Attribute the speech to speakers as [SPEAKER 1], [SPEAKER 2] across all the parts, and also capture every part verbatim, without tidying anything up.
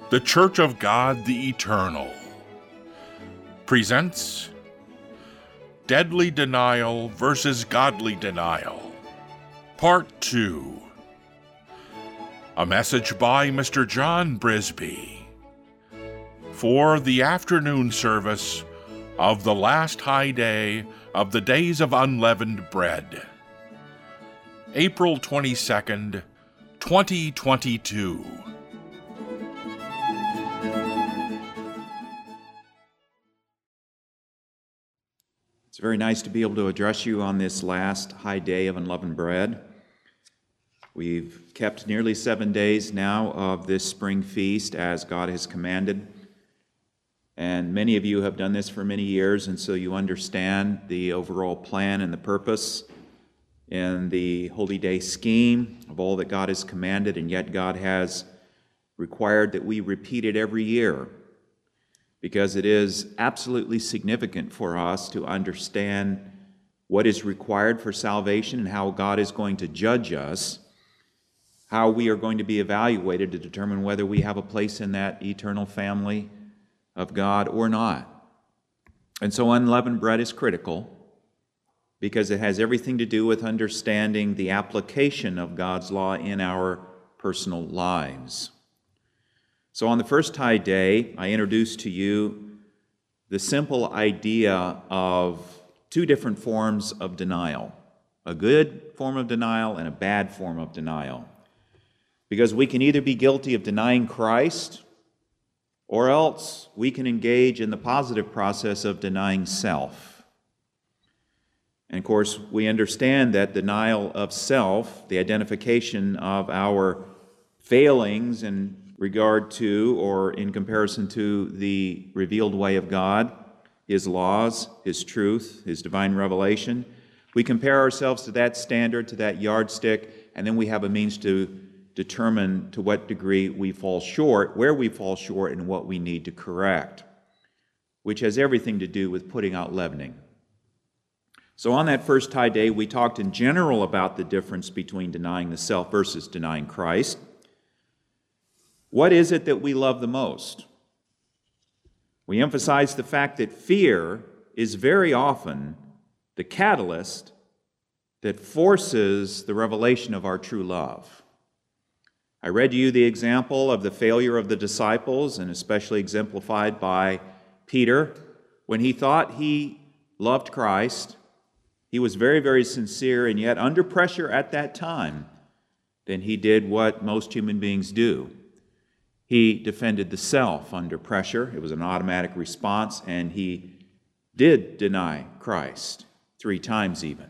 [SPEAKER 1] The Church of God the Eternal presents Deadly Denial versus Godly Denial, Part two. A message by Mister John Brisby for the afternoon service of the last high day of the Days of Unleavened Bread, April twenty-second, twenty twenty-two.
[SPEAKER 2] It's very nice to be able to address you on this last high day of unleavened bread. We've kept nearly seven days now of this spring feast as God has commanded. And many of you have done this for many years, and so you understand the overall plan and the purpose and the holy day scheme of all that God has commanded, and yet God has required that we repeat it every year, because it is absolutely significant for us to understand what is required for salvation and how God is going to judge us, how we are going to be evaluated to determine whether we have a place in that eternal family of God or not. And so unleavened bread is critical because it has everything to do with understanding the application of God's law in our personal lives. So on the first high day, I introduced to you the simple idea of two different forms of denial, a good form of denial and a bad form of denial. Because we can either be guilty of denying Christ, or else we can engage in the positive process of denying self. And of course, we understand that denial of self, the identification of our failings in regard to or in comparison to the revealed way of God, His laws, His truth, His divine revelation. We compare ourselves to that standard, to that yardstick, and then we have a means to determine to what degree we fall short, where we fall short, and what we need to correct, which has everything to do with putting out leavening. So on that first high day, we talked in general about the difference between denying the self versus denying Christ. What is it that we love the most? We emphasize the fact that fear is very often the catalyst that forces the revelation of our true love. I read to you the example of the failure of the disciples, and especially exemplified by Peter. When he thought he loved Christ, he was very, very sincere, and yet under pressure at that time, then he did what most human beings do. He defended the self under pressure. It was an automatic response, and he did deny Christ three times even.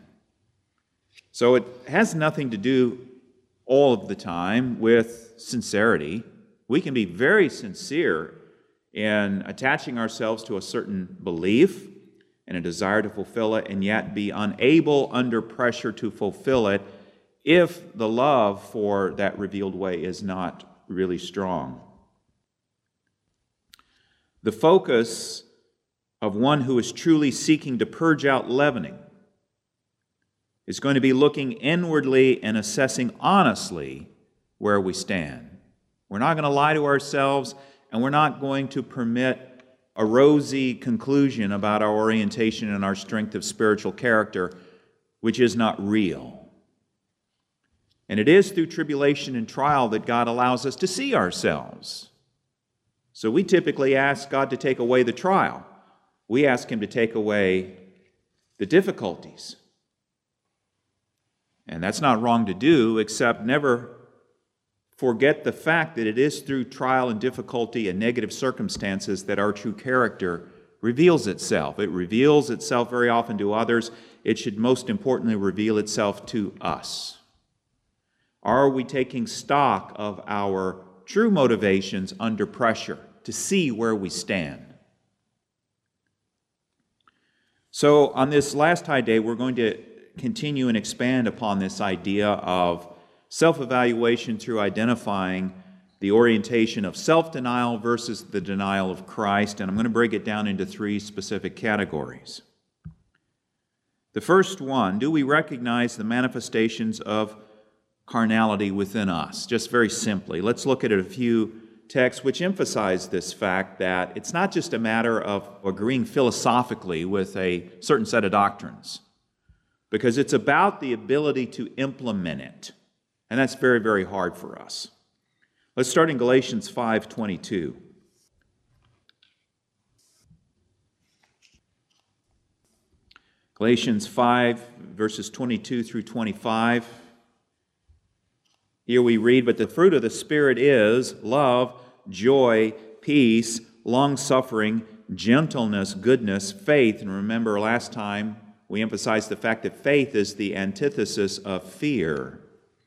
[SPEAKER 2] So it has nothing to do all of the time with sincerity. We can be very sincere in attaching ourselves to a certain belief and a desire to fulfill it, and yet be unable under pressure to fulfill it if the love for that revealed way is not really strong. The focus of one who is truly seeking to purge out leavening is going to be looking inwardly and assessing honestly where we stand. We're not going to lie to ourselves, and we're not going to permit a rosy conclusion about our orientation and our strength of spiritual character, which is not real. And it is through tribulation and trial that God allows us to see ourselves. So we typically ask God to take away the trial. We ask Him to take away the difficulties. And that's not wrong to do, except never forget the fact that it is through trial and difficulty and negative circumstances that our true character reveals itself. It reveals itself very often to others. It should most importantly reveal itself to us. Are we taking stock of our true motivations under pressure to see where we stand? So on this last high day, we're going to continue and expand upon this idea of self-evaluation through identifying the orientation of self-denial versus the denial of Christ, and I'm going to break it down into three specific categories. The first one, do we recognize the manifestations of carnality within us? Just very simply, let's look at a few texts which emphasize this fact that it's not just a matter of agreeing philosophically with a certain set of doctrines, because it's about the ability to implement it. And that's very, very hard for us. Let's start in Galatians five twenty-two. Galatians five, verses twenty-two through twenty-five. Here we read, "But the fruit of the Spirit is love, joy, peace, long-suffering, gentleness, goodness, faith." And remember, last time we emphasized the fact that faith is the antithesis of fear.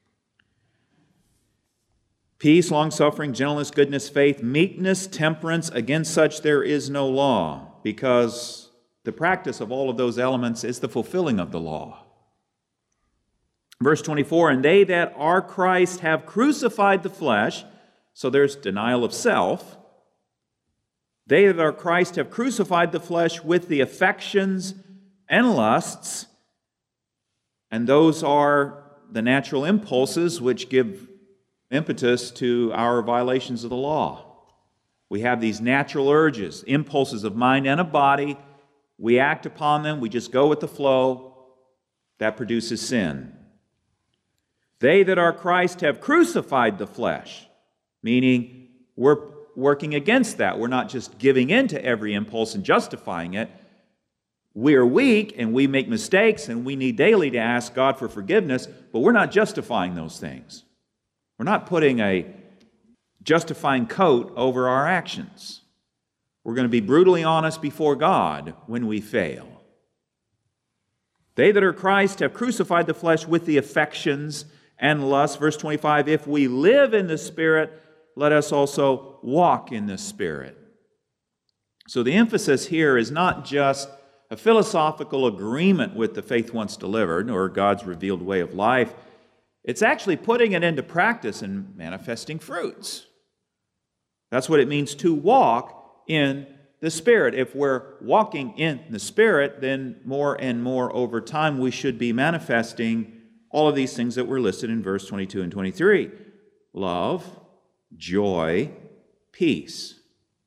[SPEAKER 2] Peace, long-suffering, gentleness, goodness, faith, meekness, temperance. Against such there is no law, because the practice of all of those elements is the fulfilling of the law. Verse twenty-four, "And they that are Christ have crucified the flesh," so there's denial of self. "They that are Christ have crucified the flesh with the affections and lusts," and those are the natural impulses which give impetus to our violations of the law. We have these natural urges, impulses of mind and of body. We act upon them, we just go with the flow. That produces sin. "They that are Christ have crucified the flesh," meaning we're working against that. We're not just giving in to every impulse and justifying it. We are weak and we make mistakes and we need daily to ask God for forgiveness, but we're not justifying those things. We're not putting a justifying coat over our actions. We're going to be brutally honest before God when we fail. "They that are Christ have crucified the flesh with the affections and lusts." Verse twenty-five, "If we live in the Spirit, let us also walk in the Spirit." So the emphasis here is not just a philosophical agreement with the faith once delivered or God's revealed way of life. It's actually putting it into practice and manifesting fruits. That's what it means to walk in the Spirit. If we're walking in the Spirit, then more and more over time we should be manifesting all of these things that were listed in verse twenty-two and twenty-three. Love, joy, peace.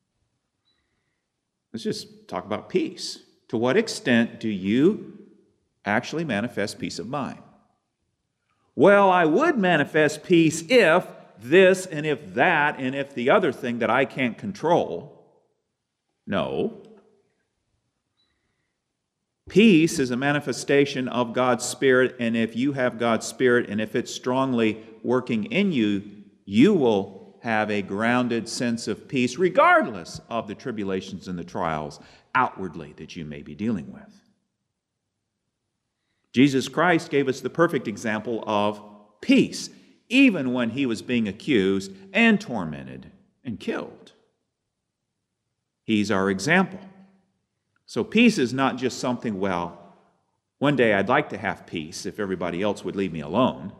[SPEAKER 2] Let's just talk about peace. To what extent do you actually manifest peace of mind? Well, I would manifest peace if this and if that and if the other thing that I can't control. No. Peace is a manifestation of God's Spirit, and if you have God's Spirit and if it's strongly working in you, you will have a grounded sense of peace regardless of the tribulations and the trials outwardly that you may be dealing with. Jesus Christ gave us the perfect example of peace, even when he was being accused and tormented and killed. He's our example. So peace is not just something, well, one day I'd like to have peace if everybody else would leave me alone.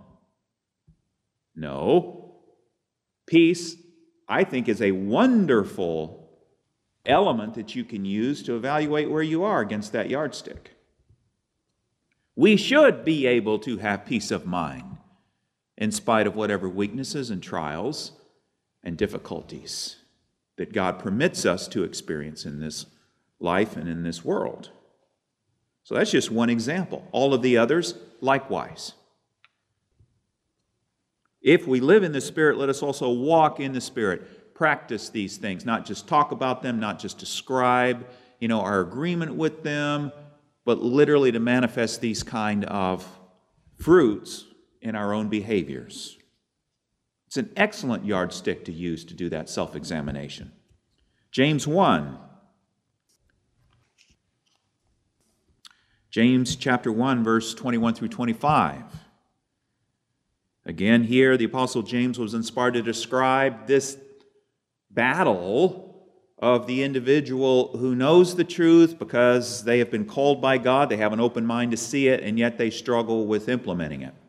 [SPEAKER 2] No. Peace, I think, is a wonderful element that you can use to evaluate where you are against that yardstick. We should be able to have peace of mind in spite of whatever weaknesses and trials and difficulties that God permits us to experience in this life and in this world. So that's just one example. All of the others, likewise. If we live in the Spirit, let us also walk in the Spirit. Practice these things, not just talk about them, not just describe, you know, our agreement with them, but literally to manifest these kind of fruits in our own behaviors. It's an excellent yardstick to use to do that self-examination. James one. James chapter one, verse twenty-one through twenty-five. Again, here the Apostle James was inspired to describe this battle of the individual who knows the truth because they have been called by God, they have an open mind to see it, and yet they struggle with implementing it.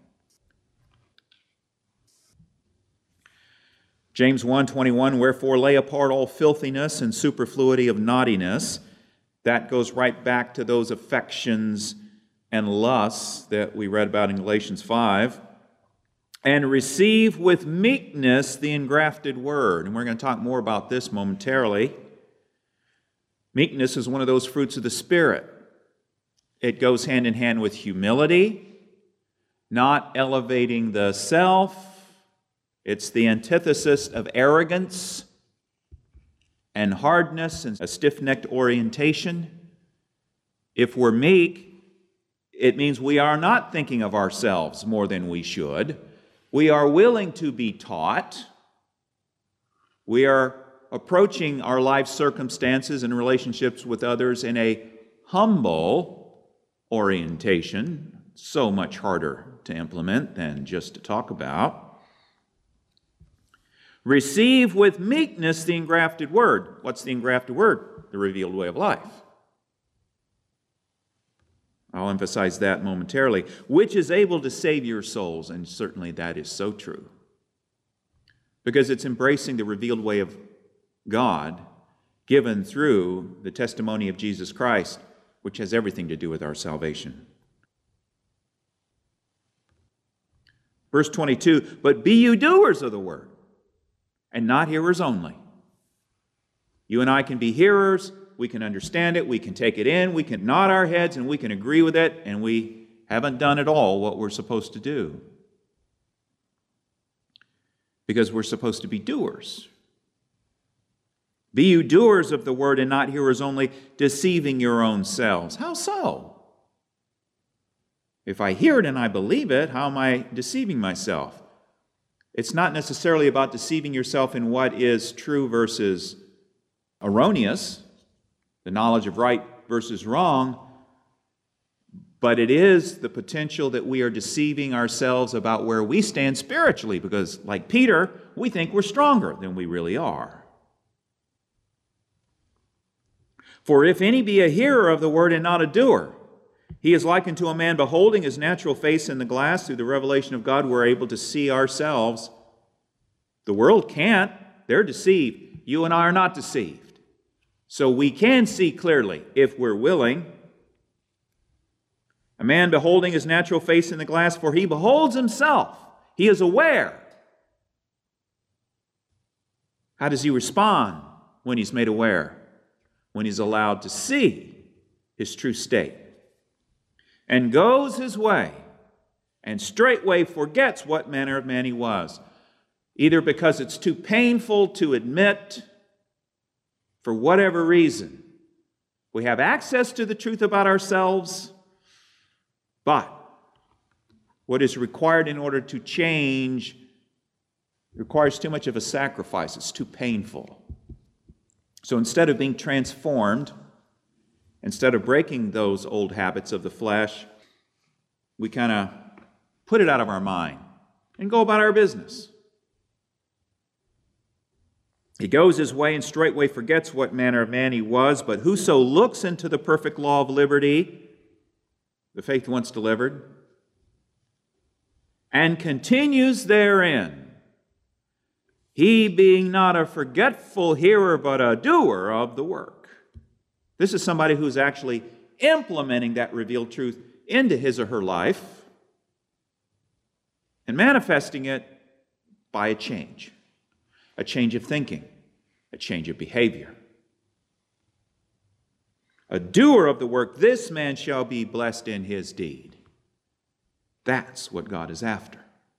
[SPEAKER 2] James one twenty-one, "Wherefore lay apart all filthiness and superfluity of naughtiness." That goes right back to those affections and lusts that we read about in Galatians five. and receive with meekness the engrafted word. And we're going to talk more about this momentarily. Meekness is one of those fruits of the Spirit. It goes hand in hand with humility, not elevating the self. It's the antithesis of arrogance and hardness and a stiff-necked orientation. If we're meek, it means we are not thinking of ourselves more than we should. We are willing to be taught. We are approaching our life circumstances and relationships with others in a humble orientation, so much harder to implement than just to talk about. Receive with meekness the engrafted word. What's the engrafted word? The revealed way of life. I'll emphasize that momentarily, which is able to save your souls, and certainly that is so true. Because it's embracing the revealed way of God given through the testimony of Jesus Christ, which has everything to do with our salvation. Verse twenty-two, but be you doers of the word, and not hearers only. You and I can be hearers, we can understand it, we can take it in, we can nod our heads, and we can agree with it, and we haven't done at all what we're supposed to do. Because we're supposed to be doers. Be you doers of the word and not hearers only, deceiving your own selves. How so? If I hear it and I believe it, how am I deceiving myself? It's not necessarily about deceiving yourself in what is true versus erroneous, the knowledge of right versus wrong, but it is the potential that we are deceiving ourselves about where we stand spiritually, because like Peter, we think we're stronger than we really are. For if any be a hearer of the word and not a doer, he is likened to a man beholding his natural face in the glass. Through the revelation of God, we're able to see ourselves. The world can't. They're deceived. You and I are not deceived. So we can see clearly if we're willing. A man beholding his natural face in the glass, for he beholds himself. He is aware. How does he respond when he's made aware? When he's allowed to see his true state. And goes his way, and straightway forgets what manner of man he was, either because it's too painful to admit, for whatever reason. We have access to the truth about ourselves, but what is required in order to change requires too much of a sacrifice. It's too painful. So instead of being transformed, instead of breaking those old habits of the flesh, we kind of put it out of our mind and go about our business. He goes his way and straightway forgets what manner of man he was, but whoso looks into the perfect law of liberty, the faith once delivered, and continues therein, he being not a forgetful hearer, but a doer of the work. This is somebody who's actually implementing that revealed truth into his or her life and manifesting it by a change, a change of thinking, a change of behavior. A doer of the work, this man shall be blessed in his deed. That's what God is after.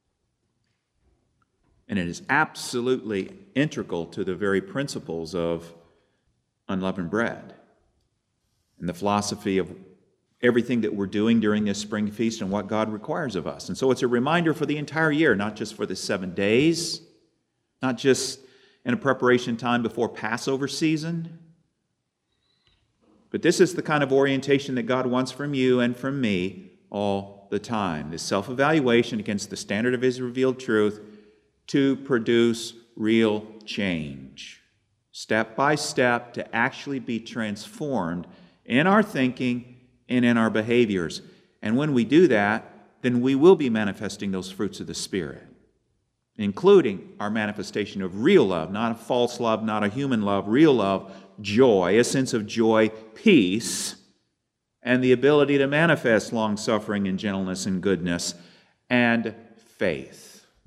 [SPEAKER 2] And it is absolutely integral to the very principles of unleavened bread and the philosophy of everything that we're doing during this spring feast and what God requires of us. And so it's a reminder for the entire year, not just for the seven days, not just in a preparation time before Passover season, but this is the kind of orientation that God wants from you and from me all the time. This self-evaluation against the standard of His revealed truth to produce real change, step by step, to actually be transformed in our thinking and in our behaviors. And when we do that, then we will be manifesting those fruits of the Spirit, including our manifestation of real love, not a false love, not a human love, real love, joy, a sense of joy, peace, and the ability to manifest long-suffering and gentleness and goodness, and faith.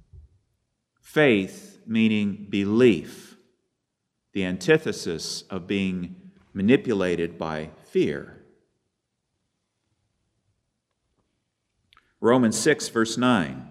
[SPEAKER 2] Faith, meaning belief, the antithesis of being manipulated by fear. Romans six, verse nine.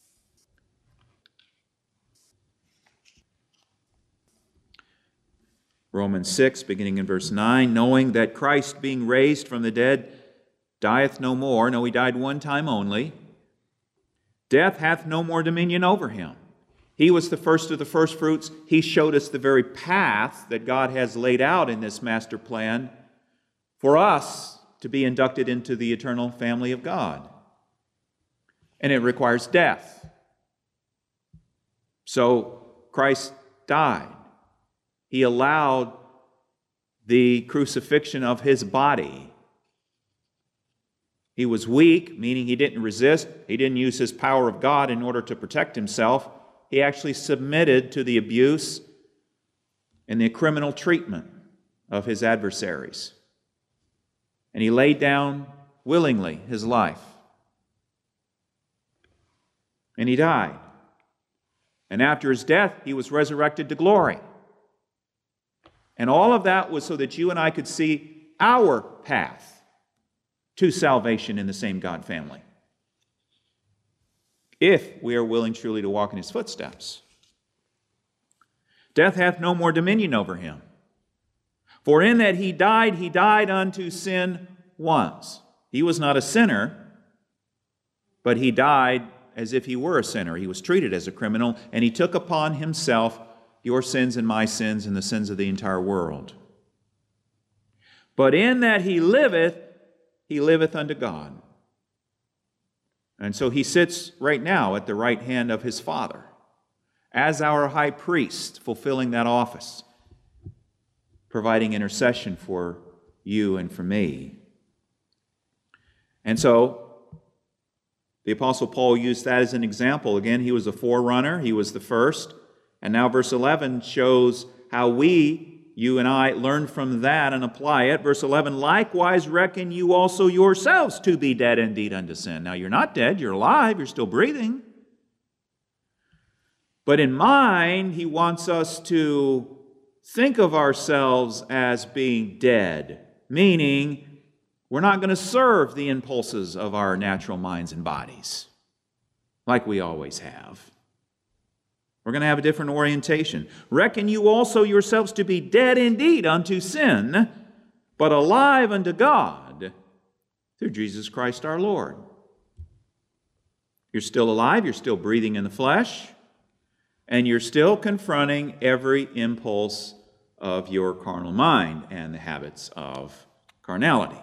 [SPEAKER 2] Romans six, beginning in verse nine, knowing that Christ, being raised from the dead, dieth no more. No, he died one time only. Death hath no more dominion over him. He was the first of the firstfruits. He showed us the very path that God has laid out in this master plan for us to be inducted into the eternal family of God. And it requires death. So Christ died. He allowed the crucifixion of his body. He was weak, meaning he didn't resist. He didn't use his power of God in order to protect himself. He actually submitted to the abuse and the criminal treatment of his adversaries. And he laid down willingly his life. And he died. And after his death, he was resurrected to glory. And all of that was so that you and I could see our path to salvation in the same God family, if we are willing truly to walk in his footsteps. Death hath no more dominion over him. For in that he died, he died unto sin once. He was not a sinner, but he died as if he were a sinner. He was treated as a criminal, and he took upon himself your sins and my sins and the sins of the entire world. But in that he liveth, he liveth unto God. And so he sits right now at the right hand of his Father as our high priest, fulfilling that office, providing intercession for you and for me. And so the Apostle Paul used that as an example. Again, he was a forerunner. He was the first. And now verse eleven shows how we, you and I, learn from that and apply it. Verse eleven, likewise reckon you also yourselves to be dead indeed unto sin. Now you're not dead, you're alive, you're still breathing. But in mind, he wants us to think of ourselves as being dead, meaning we're not going to serve the impulses of our natural minds and bodies like we always have. We're going to have a different orientation. Reckon you also yourselves to be dead indeed unto sin, but alive unto God through Jesus Christ our Lord. You're still alive, you're still breathing in the flesh, and you're still confronting every impulse of your carnal mind and the habits of carnality.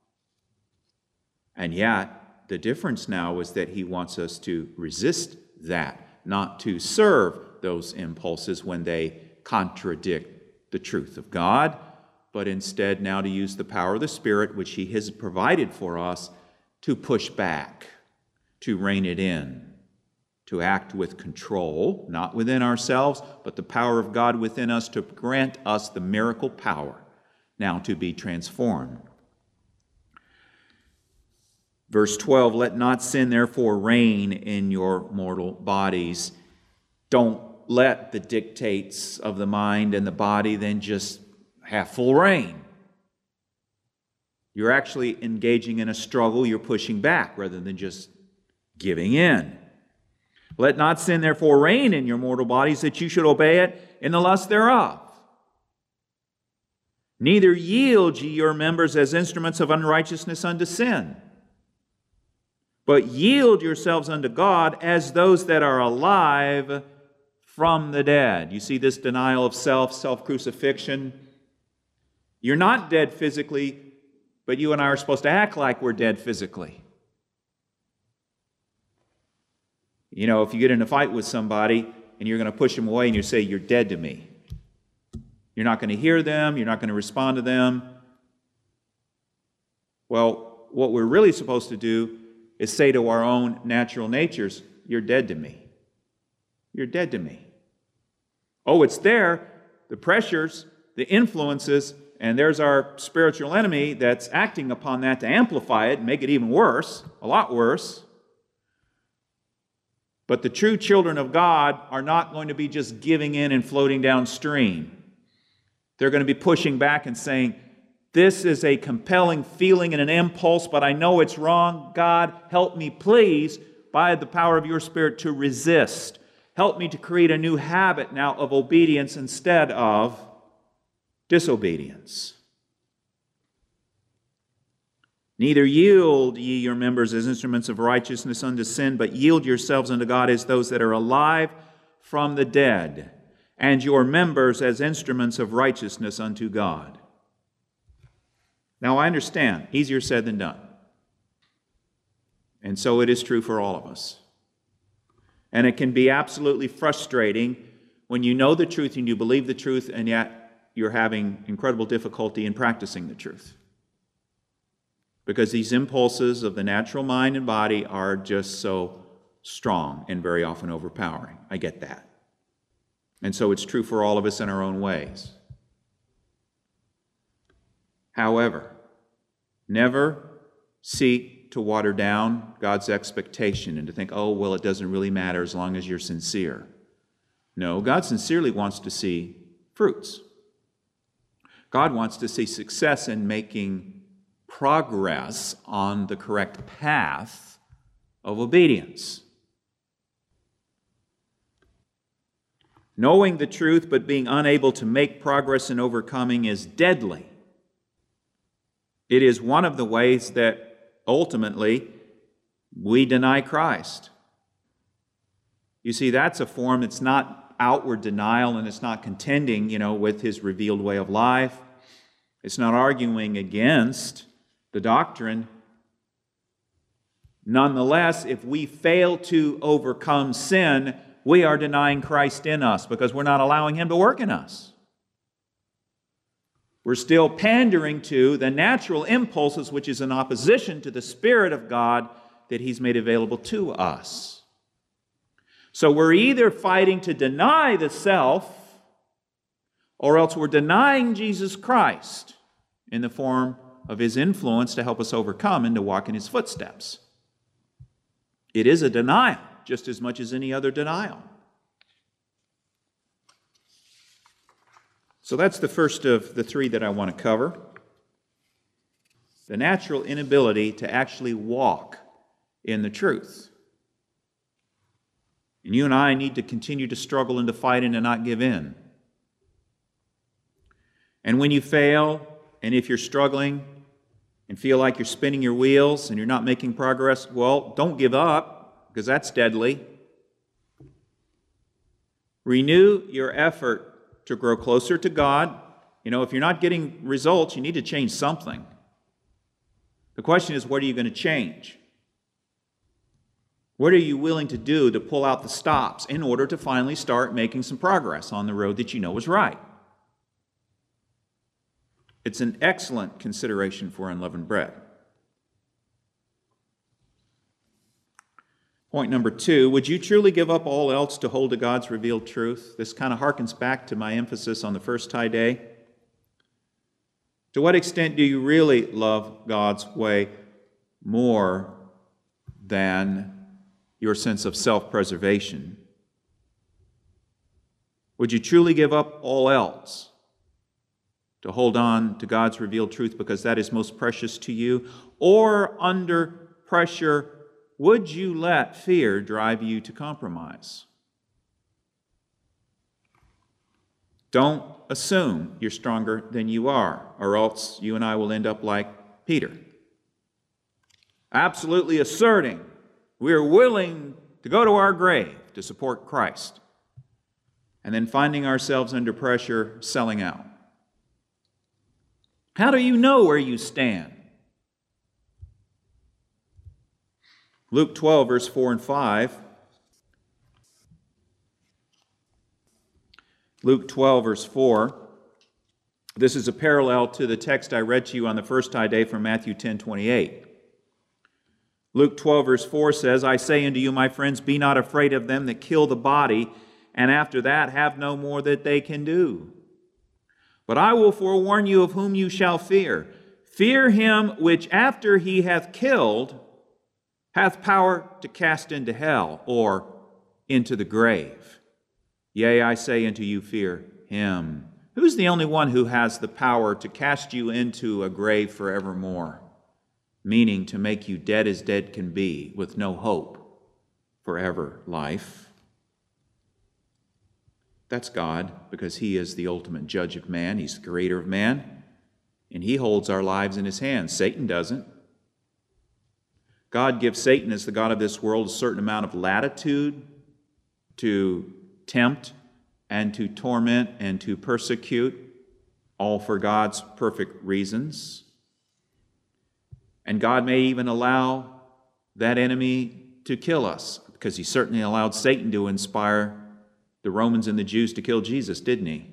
[SPEAKER 2] And yet, the difference now is that he wants us to resist that, not to serve those impulses when they contradict the truth of God, but instead now to use the power of the Spirit, which he has provided for us, to push back, to rein it in, to act with control, not within ourselves, but the power of God within us to grant us the miracle power now to be transformed. Verse twelve, let not sin therefore reign in your mortal bodies. Don't let the dictates of the mind and the body then just have full reign. You're actually engaging in a struggle. You're pushing back rather than just giving in. Let not sin therefore reign in your mortal bodies, that you should obey it in the lust thereof. Neither yield ye your members as instruments of unrighteousness unto sin, but yield yourselves unto God as those that are alive from the dead. You see this denial of self, self-crucifixion. You're not dead physically, but you and I are supposed to act like we're dead physically. You know, if you get in a fight with somebody and you're going to push them away and you say, you're dead to me. You're not going to hear them. You're not going to respond to them. Well, what we're really supposed to do is say to our own natural natures, you're dead to me. You're dead to me. Oh, it's there, the pressures, the influences, and there's our spiritual enemy that's acting upon that to amplify it and make it even worse, a lot worse. But the true children of God are not going to be just giving in and floating downstream. They're going to be pushing back and saying, this is a compelling feeling and an impulse, but I know it's wrong. God, help me, please, by the power of your Spirit, to resist. Help me to create a new habit now of obedience instead of disobedience. Neither yield ye your members as instruments of righteousness unto sin, but yield yourselves unto God as those that are alive from the dead, and your members as instruments of righteousness unto God. Now I understand, easier said than done. And so it is true for all of us. And it can be absolutely frustrating when you know the truth and you believe the truth, and yet you're having incredible difficulty in practicing the truth. Because these impulses of the natural mind and body are just so strong and very often overpowering. I get that. And so it's true for all of us in our own ways. However, never seek to water down God's expectation and to think, oh, well, it doesn't really matter as long as you're sincere. No, God sincerely wants to see fruits. God wants to see success in making progress on the correct path of obedience. Knowing the truth but being unable to make progress in overcoming is deadly. It is one of the ways that ultimately we deny Christ. You see, that's a form that's not outward denial, and it's not contending, you know, with his revealed way of life. It's not arguing against the doctrine. Nonetheless, if we fail to overcome sin, we are denying Christ in us because we're not allowing him to work in us. We're still pandering to the natural impulses, which is in opposition to the Spirit of God that he's made available to us. So we're either fighting to deny the self, or else we're denying Jesus Christ in the form of his influence to help us overcome and to walk in his footsteps. It is a denial, just as much as any other denial. So that's the first of the three that I want to cover. The natural inability to actually walk in the truth. And you and I need to continue to struggle and to fight and to not give in. And when you fail, and if you're struggling and feel like you're spinning your wheels and you're not making progress, well, don't give up, because that's deadly. Renew your effort to grow closer to God. You know, if you're not getting results, you need to change something. The question is, what are you going to change? What are you willing to do to pull out the stops in order to finally start making some progress on the road that you know is right? It's an excellent consideration for unleavened bread. Point number two, would you truly give up all else to hold to God's revealed truth? This kind of harkens back to my emphasis on the first high day. To what extent do you really love God's way more than your sense of self-preservation? Would you truly give up all else to hold on to God's revealed truth because that is most precious to you? Or under pressure, would you let fear drive you to compromise? Don't assume you're stronger than you are, or else you and I will end up like Peter. Absolutely asserting we are willing to go to our grave to support Christ, and then finding ourselves under pressure, selling out. How do you know where you stand? Luke twelve, verse four and five. Luke twelve, verse four. This is a parallel to the text I read to you on the first high day from Matthew ten, twenty-eight. Luke twelve, verse four says, I say unto you, my friends, be not afraid of them that kill the body, and after that have no more that they can do. But I will forewarn you of whom you shall fear. Fear him which after he hath killed hath power to cast into hell, or into the grave. Yea, I say unto you, fear him. Who's the only one who has the power to cast you into a grave forevermore? Meaning to make you dead as dead can be, with no hope forever life. That's God, because He is the ultimate judge of man. He's the creator of man, and He holds our lives in His hands. Satan doesn't. God gives Satan, as the god of this world, a certain amount of latitude to tempt and to torment and to persecute, all for God's perfect reasons. And God may even allow that enemy to kill us, because He certainly allowed Satan to inspire the Romans and the Jews to kill Jesus, didn't He?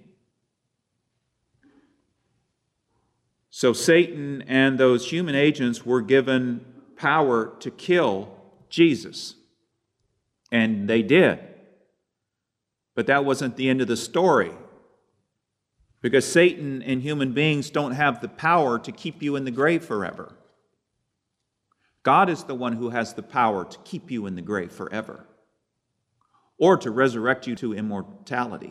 [SPEAKER 2] So Satan and those human agents were given power to kill Jesus. And they did. But that wasn't the end of the story. Because Satan and human beings don't have the power to keep you in the grave forever. God is the one who has the power to keep you in the grave forever, or to resurrect you to immortality.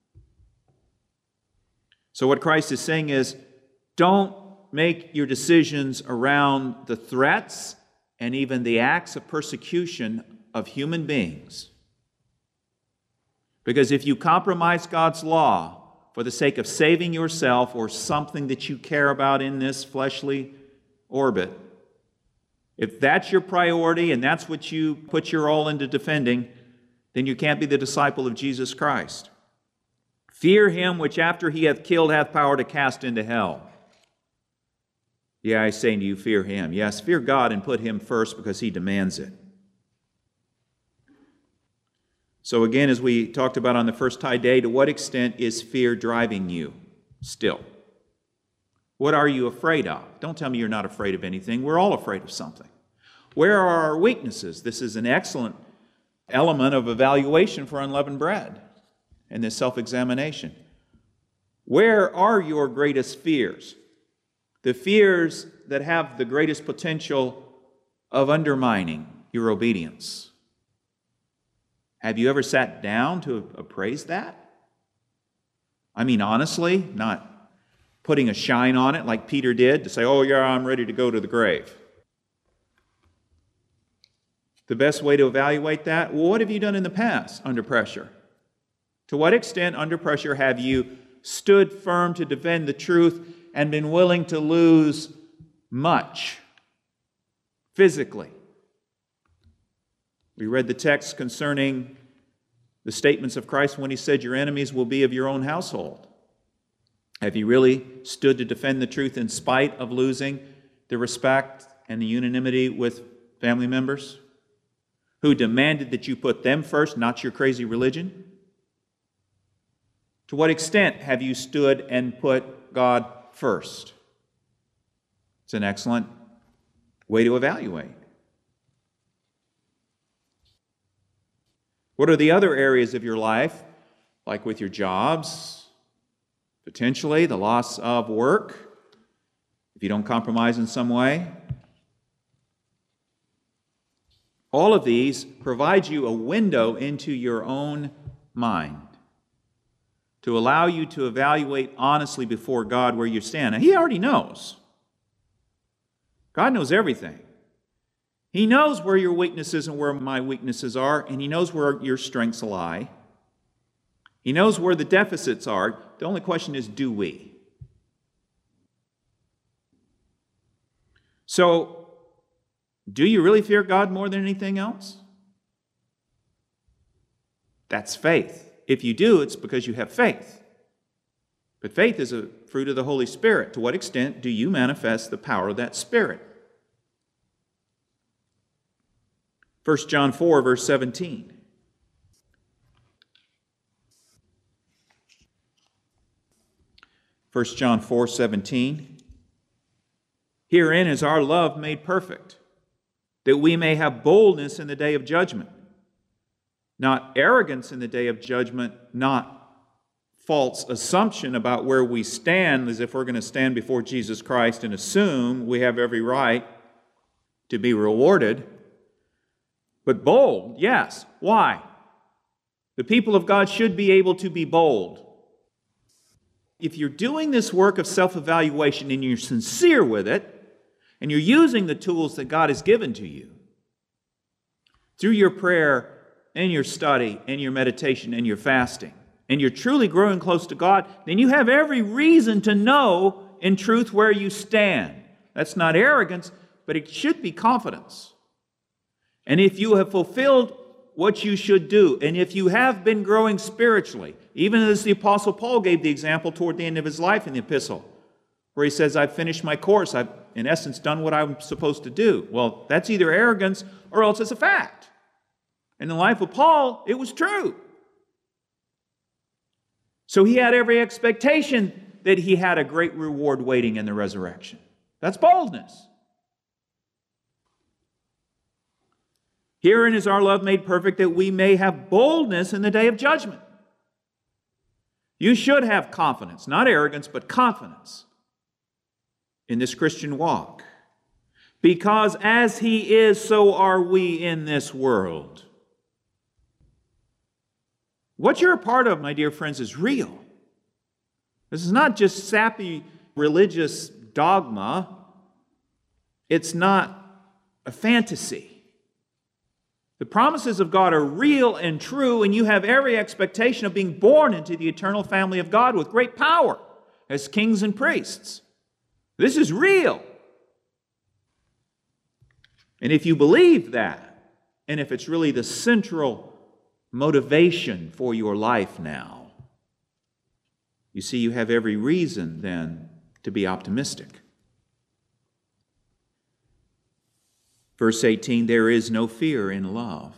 [SPEAKER 2] So what Christ is saying is, don't make your decisions around the threats and even the acts of persecution of human beings. Because if you compromise God's law for the sake of saving yourself or something that you care about in this fleshly orbit, if that's your priority and that's what you put your all into defending, then you can't be the disciple of Jesus Christ. Fear him which after he hath killed hath power to cast into hell. Yeah, I say to you, fear him. Yes, fear God and put him first, because he demands it. So again, as we talked about on the first high day, to what extent is fear driving you still? What are you afraid of? Don't tell me you're not afraid of anything. We're all afraid of something. Where are our weaknesses? This is an excellent element of evaluation for unleavened bread and this self-examination. Where are your greatest fears? The fears that have the greatest potential of undermining your obedience. Have you ever sat down to appraise that? I mean, honestly, not putting a shine on it like Peter did to say, oh yeah, I'm ready to go to the grave. The best way to evaluate that, well, what have you done in the past under pressure? To what extent under pressure have you stood firm to defend the truth and been willing to lose much physically? We read the text concerning the statements of Christ when he said, your enemies will be of your own household. Have you really stood to defend the truth in spite of losing the respect and the unanimity with family members who demanded that you put them first, not your crazy religion? To what extent have you stood and put God first? It's an excellent way to evaluate. What are the other areas of your life, like with your jobs, potentially the loss of work, if you don't compromise in some way? All of these provide you a window into your own mind to allow you to evaluate honestly before God where you stand. Now, He already knows. God knows everything. He knows where your weaknesses and where my weaknesses are, and He knows where your strengths lie. He knows where the deficits are. The only question is, do we? So, do you really fear God more than anything else? That's faith. If you do, it's because you have faith. But faith is a fruit of the Holy Spirit. To what extent do you manifest the power of that Spirit? First John four, verse seventeen. First John four, seventeen. Herein is our love made perfect, that we may have boldness in the day of judgment. Not arrogance in the day of judgment, not false assumption about where we stand, as if we're going to stand before Jesus Christ and assume we have every right to be rewarded. But bold, yes. Why? The people of God should be able to be bold. If you're doing this work of self-evaluation and you're sincere with it, and you're using the tools that God has given to you, through your prayer and your study and your meditation and your fasting, and you're truly growing close to God, then you have every reason to know in truth where you stand. That's not arrogance, but it should be confidence. And if you have fulfilled what you should do, and if you have been growing spiritually, even as the Apostle Paul gave the example toward the end of his life in the epistle, where he says, I've finished my course, I've in essence done what I'm supposed to do. Well, that's either arrogance or else it's a fact. In the life of Paul, it was true. So he had every expectation that he had a great reward waiting in the resurrection. That's boldness. Herein is our love made perfect, that we may have boldness in the day of judgment. You should have confidence, not arrogance, but confidence in this Christian walk. Because as He is, so are we in this world. What you're a part of, my dear friends, is real. This is not just sappy religious dogma. It's not a fantasy. The promises of God are real and true, and you have every expectation of being born into the eternal family of God with great power as kings and priests. This is real. And if you believe that, and if it's really the central motivation for your life now, you see, you have every reason then to be optimistic. Verse eighteen, there is no fear in love.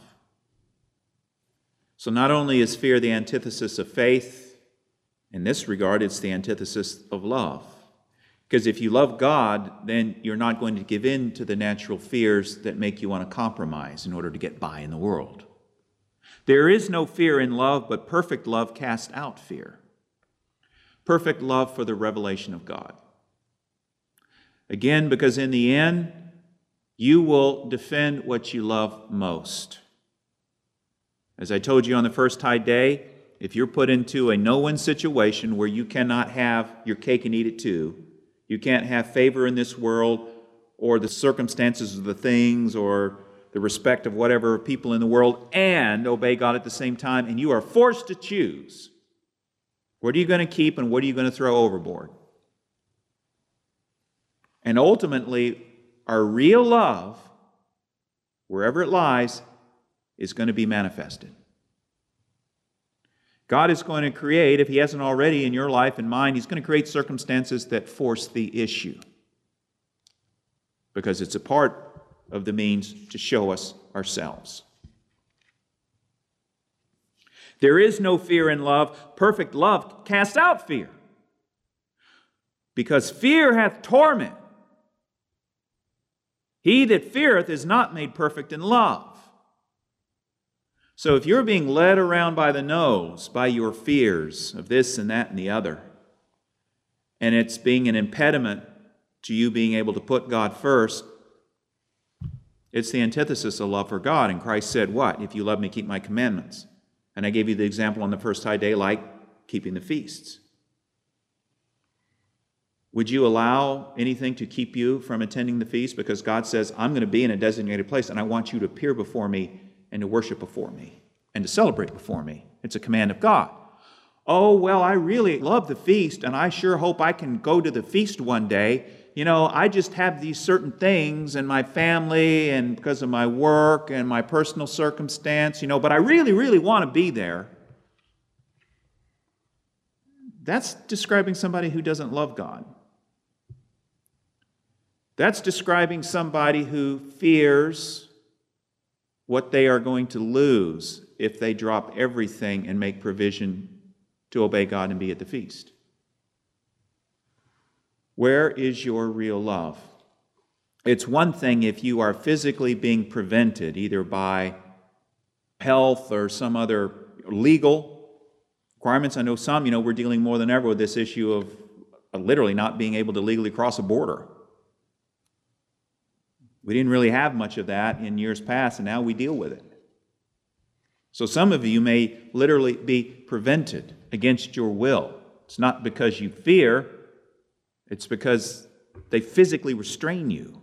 [SPEAKER 2] So not only is fear the antithesis of faith, in this regard, it's the antithesis of love. Because if you love God, then you're not going to give in to the natural fears that make you want to compromise in order to get by in the world. There is no fear in love, but perfect love casts out fear. Perfect love for the revelation of God. Again, because in the end, you will defend what you love most. As I told you on the first high day, if you're put into a no-win situation where you cannot have your cake and eat it too, you can't have favor in this world or the circumstances of the things or the respect of whatever people in the world and obey God at the same time, and you are forced to choose. What are you going to keep and what are you going to throw overboard? And ultimately, our real love, wherever it lies, is going to be manifested. God is going to create, if He hasn't already in your life and mine, He's going to create circumstances that force the issue. Because it's a part of the means to show us ourselves. There is no fear in love. Perfect love casts out fear. Because fear hath torment. He that feareth is not made perfect in love. So if you're being led around by the nose, by your fears of this and that and the other, and it's being an impediment to you being able to put God first, it's the antithesis of love for God. And Christ said, what? If you love me, keep my commandments. And I gave you the example on the first high day, like keeping the feasts. Would you allow anything to keep you from attending the feast? Because God says, I'm going to be in a designated place, and I want you to appear before me and to worship before me and to celebrate before me. It's a command of God. Oh, well, I really love the feast, and I sure hope I can go to the feast one day. You know, I just have these certain things in my family and because of my work and my personal circumstance, you know, but I really, really want to be there. That's describing somebody who doesn't love God. That's describing somebody who fears what they are going to lose if they drop everything and make provision to obey God and be at the feast. Where is your real love? It's one thing if you are physically being prevented, either by health or some other legal requirements. I know some, you know, we're dealing more than ever with this issue of literally not being able to legally cross a border. We didn't really have much of that in years past, and now we deal with it. So some of you may literally be prevented against your will. It's not because you fear, it's because they physically restrain you.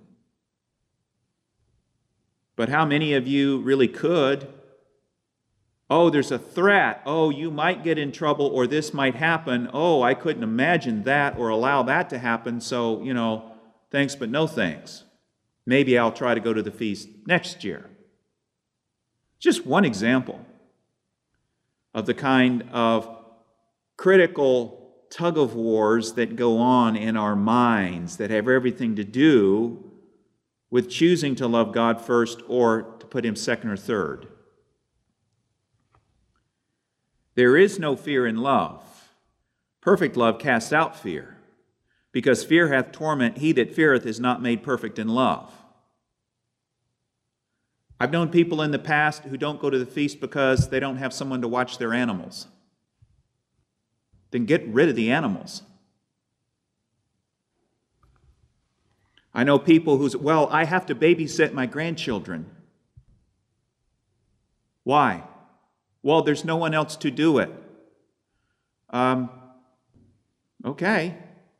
[SPEAKER 2] But how many of you really could? Oh, there's a threat. Oh, you might get in trouble, or this might happen. Oh, I couldn't imagine that or allow that to happen, so, you know, thanks but no thanks. Maybe I'll try to go to the feast next year. Just one example of the kind of critical tug-of-wars that go on in our minds that have everything to do with choosing to love God first or to put Him second or third. There is no fear in love. Perfect love casts out fear, because fear hath torment. He that feareth is not made perfect in love. I've known people in the past who don't go to the feast because they don't have someone to watch their animals. Then get rid of the animals. I know people who's, well, I have to babysit my grandchildren. Why? Well, there's no one else to do it. Um, okay.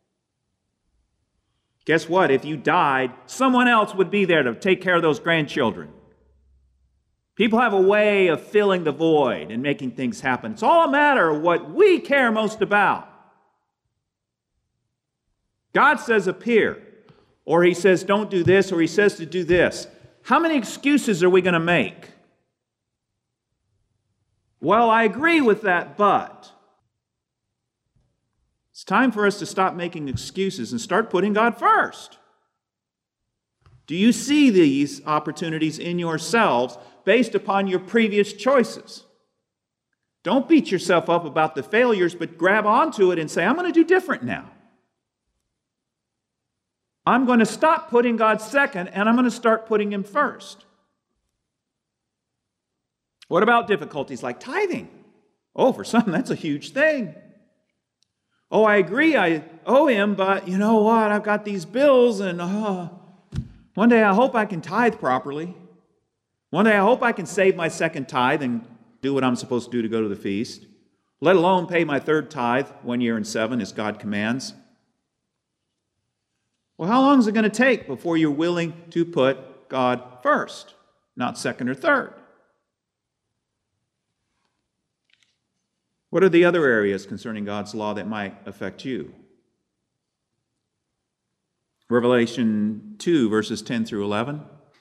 [SPEAKER 2] Guess what? If you died, someone else would be there to take care of those grandchildren. People have a way of filling the void and making things happen. It's all a matter of what we care most about. God says appear, or He says don't do this, or He says to do this. How many excuses are we going to make? Well, I agree with that, but it's time for us to stop making excuses and start putting God first. Do you see these opportunities in yourselves based upon your previous choices? Don't beat yourself up about the failures, but grab onto it and say, I'm going to do different now. I'm going to stop putting God second, and I'm going to start putting Him first. What about difficulties like tithing? Oh, for some, that's a huge thing. Oh, I agree, I owe Him, but you know what? I've got these bills, and oh, one day I hope I can tithe properly. One day I hope I can save my second tithe and do what I'm supposed to do to go to the feast, let alone pay my third tithe one year in seven as God commands. Well, how long is it going to take before you're willing to put God first, not second or third? What are the other areas concerning God's law that might affect you? Revelation two, verses ten through eleven.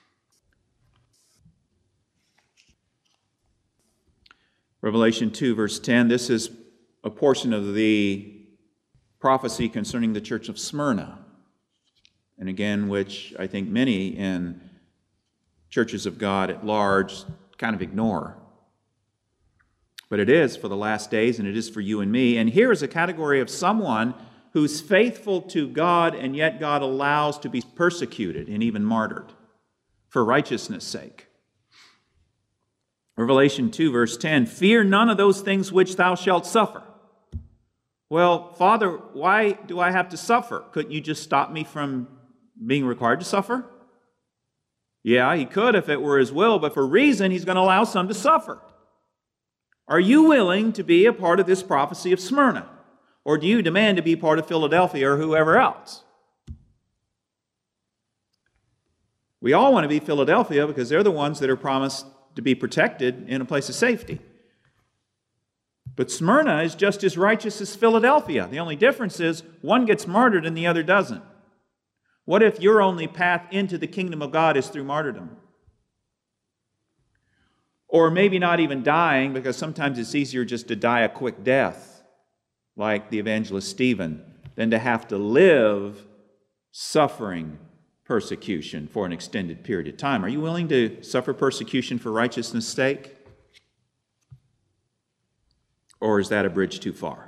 [SPEAKER 2] Revelation two, verse ten. This is a portion of the prophecy concerning the church of Smyrna. And again, which I think many in churches of God at large kind of ignore. But it is for the last days, and it is for you and me. And here is a category of someone who's faithful to God, and yet God allows to be persecuted and even martyred for righteousness' sake. Revelation two, verse ten, fear none of those things which thou shalt suffer. Well, Father, why do I have to suffer? Couldn't you just stop me from being required to suffer? Yeah, He could if it were His will, but for a reason, He's going to allow some to suffer. Are you willing to be a part of this prophecy of Smyrna? Or do you demand to be part of Philadelphia or whoever else? We all want to be Philadelphia because they're the ones that are promised to be protected in a place of safety. But Smyrna is just as righteous as Philadelphia. The only difference is one gets martyred and the other doesn't. What if your only path into the kingdom of God is through martyrdom? Or maybe not even dying, because sometimes it's easier just to die a quick death, like the evangelist Stephen, than to have to live suffering persecution for an extended period of time. Are you willing to suffer persecution for righteousness' sake? Or is that a bridge too far?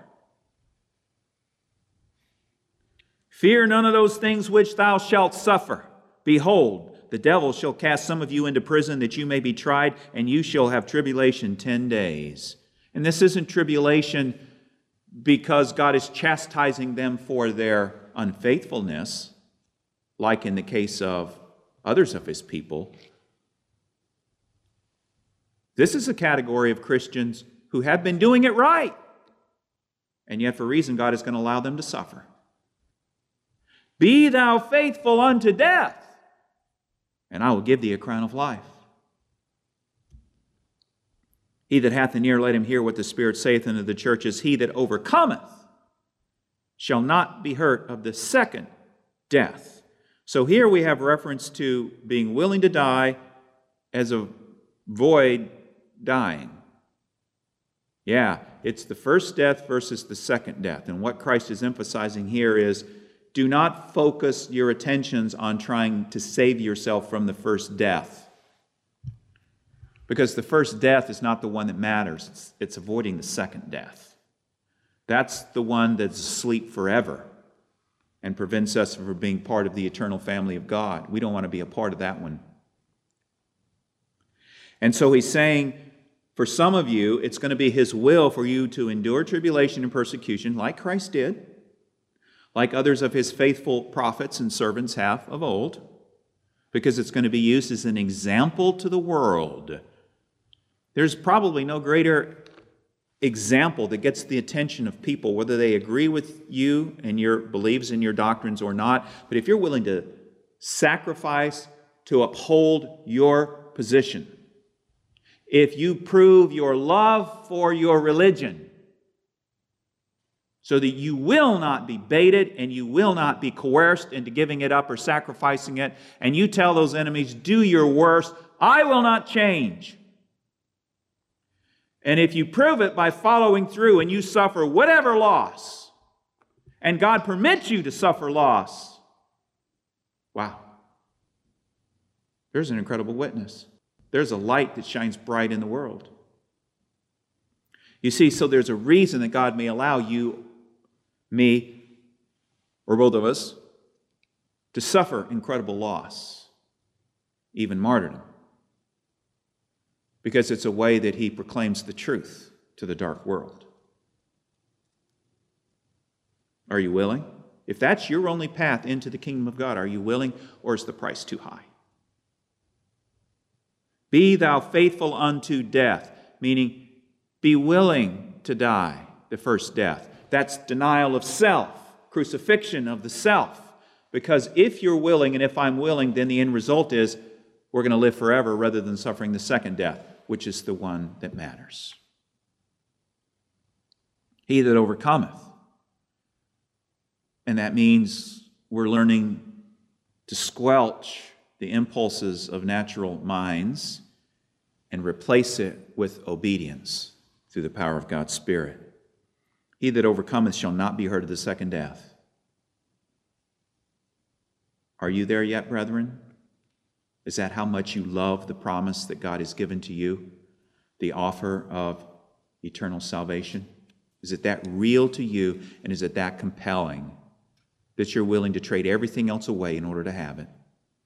[SPEAKER 2] Fear none of those things which thou shalt suffer. Behold, the devil shall cast some of you into prison that you may be tried, and you shall have tribulation ten days. And this isn't tribulation because God is chastising them for their unfaithfulness, like in the case of others of His people. This is a category of Christians who have been doing it right, and yet for a reason God is going to allow them to suffer. Be thou faithful unto death, and I will give thee a crown of life. He that hath an ear, let him hear what the Spirit saith unto the churches. He that overcometh shall not be hurt of the second death. So here we have reference to being willing to die as avoid dying. Yeah, it's the first death versus the second death. And what Christ is emphasizing here is, do not focus your attentions on trying to save yourself from the first death. Because the first death is not the one that matters. It's, it's avoiding the second death. That's the one that's asleep forever and prevents us from being part of the eternal family of God. We don't want to be a part of that one. And so he's saying, for some of you, it's going to be his will for you to endure tribulation and persecution like Christ did, like others of his faithful prophets and servants have of old, because it's going to be used as an example to the world. There's probably no greater example that gets the attention of people, whether they agree with you and your beliefs and your doctrines or not. But if you're willing to sacrifice to uphold your position, if you prove your love for your religion, so that you will not be baited and you will not be coerced into giving it up or sacrificing it, and you tell those enemies, do your worst, I will not change. And if you prove it by following through and you suffer whatever loss, and God permits you to suffer loss, wow, there's an incredible witness. There's a light that shines bright in the world. You see, so there's a reason that God may allow you, me, or both of us, to suffer incredible loss, even martyrdom, because it's a way that he proclaims the truth to the dark world. Are you willing? If that's your only path into the kingdom of God, are you willing, or is the price too high? Be thou faithful unto death, meaning be willing to die the first death. That's denial of self, crucifixion of the self. Because if you're willing and if I'm willing, then the end result is we're going to live forever rather than suffering the second death, which is the one that matters. He that overcometh. And that means we're learning to squelch the impulses of natural minds and replace it with obedience through the power of God's Spirit. He that overcometh shall not be hurt of the second death. Are you there yet, brethren? Is that how much you love the promise that God has given to you? The offer of eternal salvation? Is it that real to you, and is it that compelling that you're willing to trade everything else away in order to have it?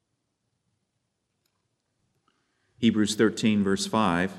[SPEAKER 2] Hebrews thirteen, verse five.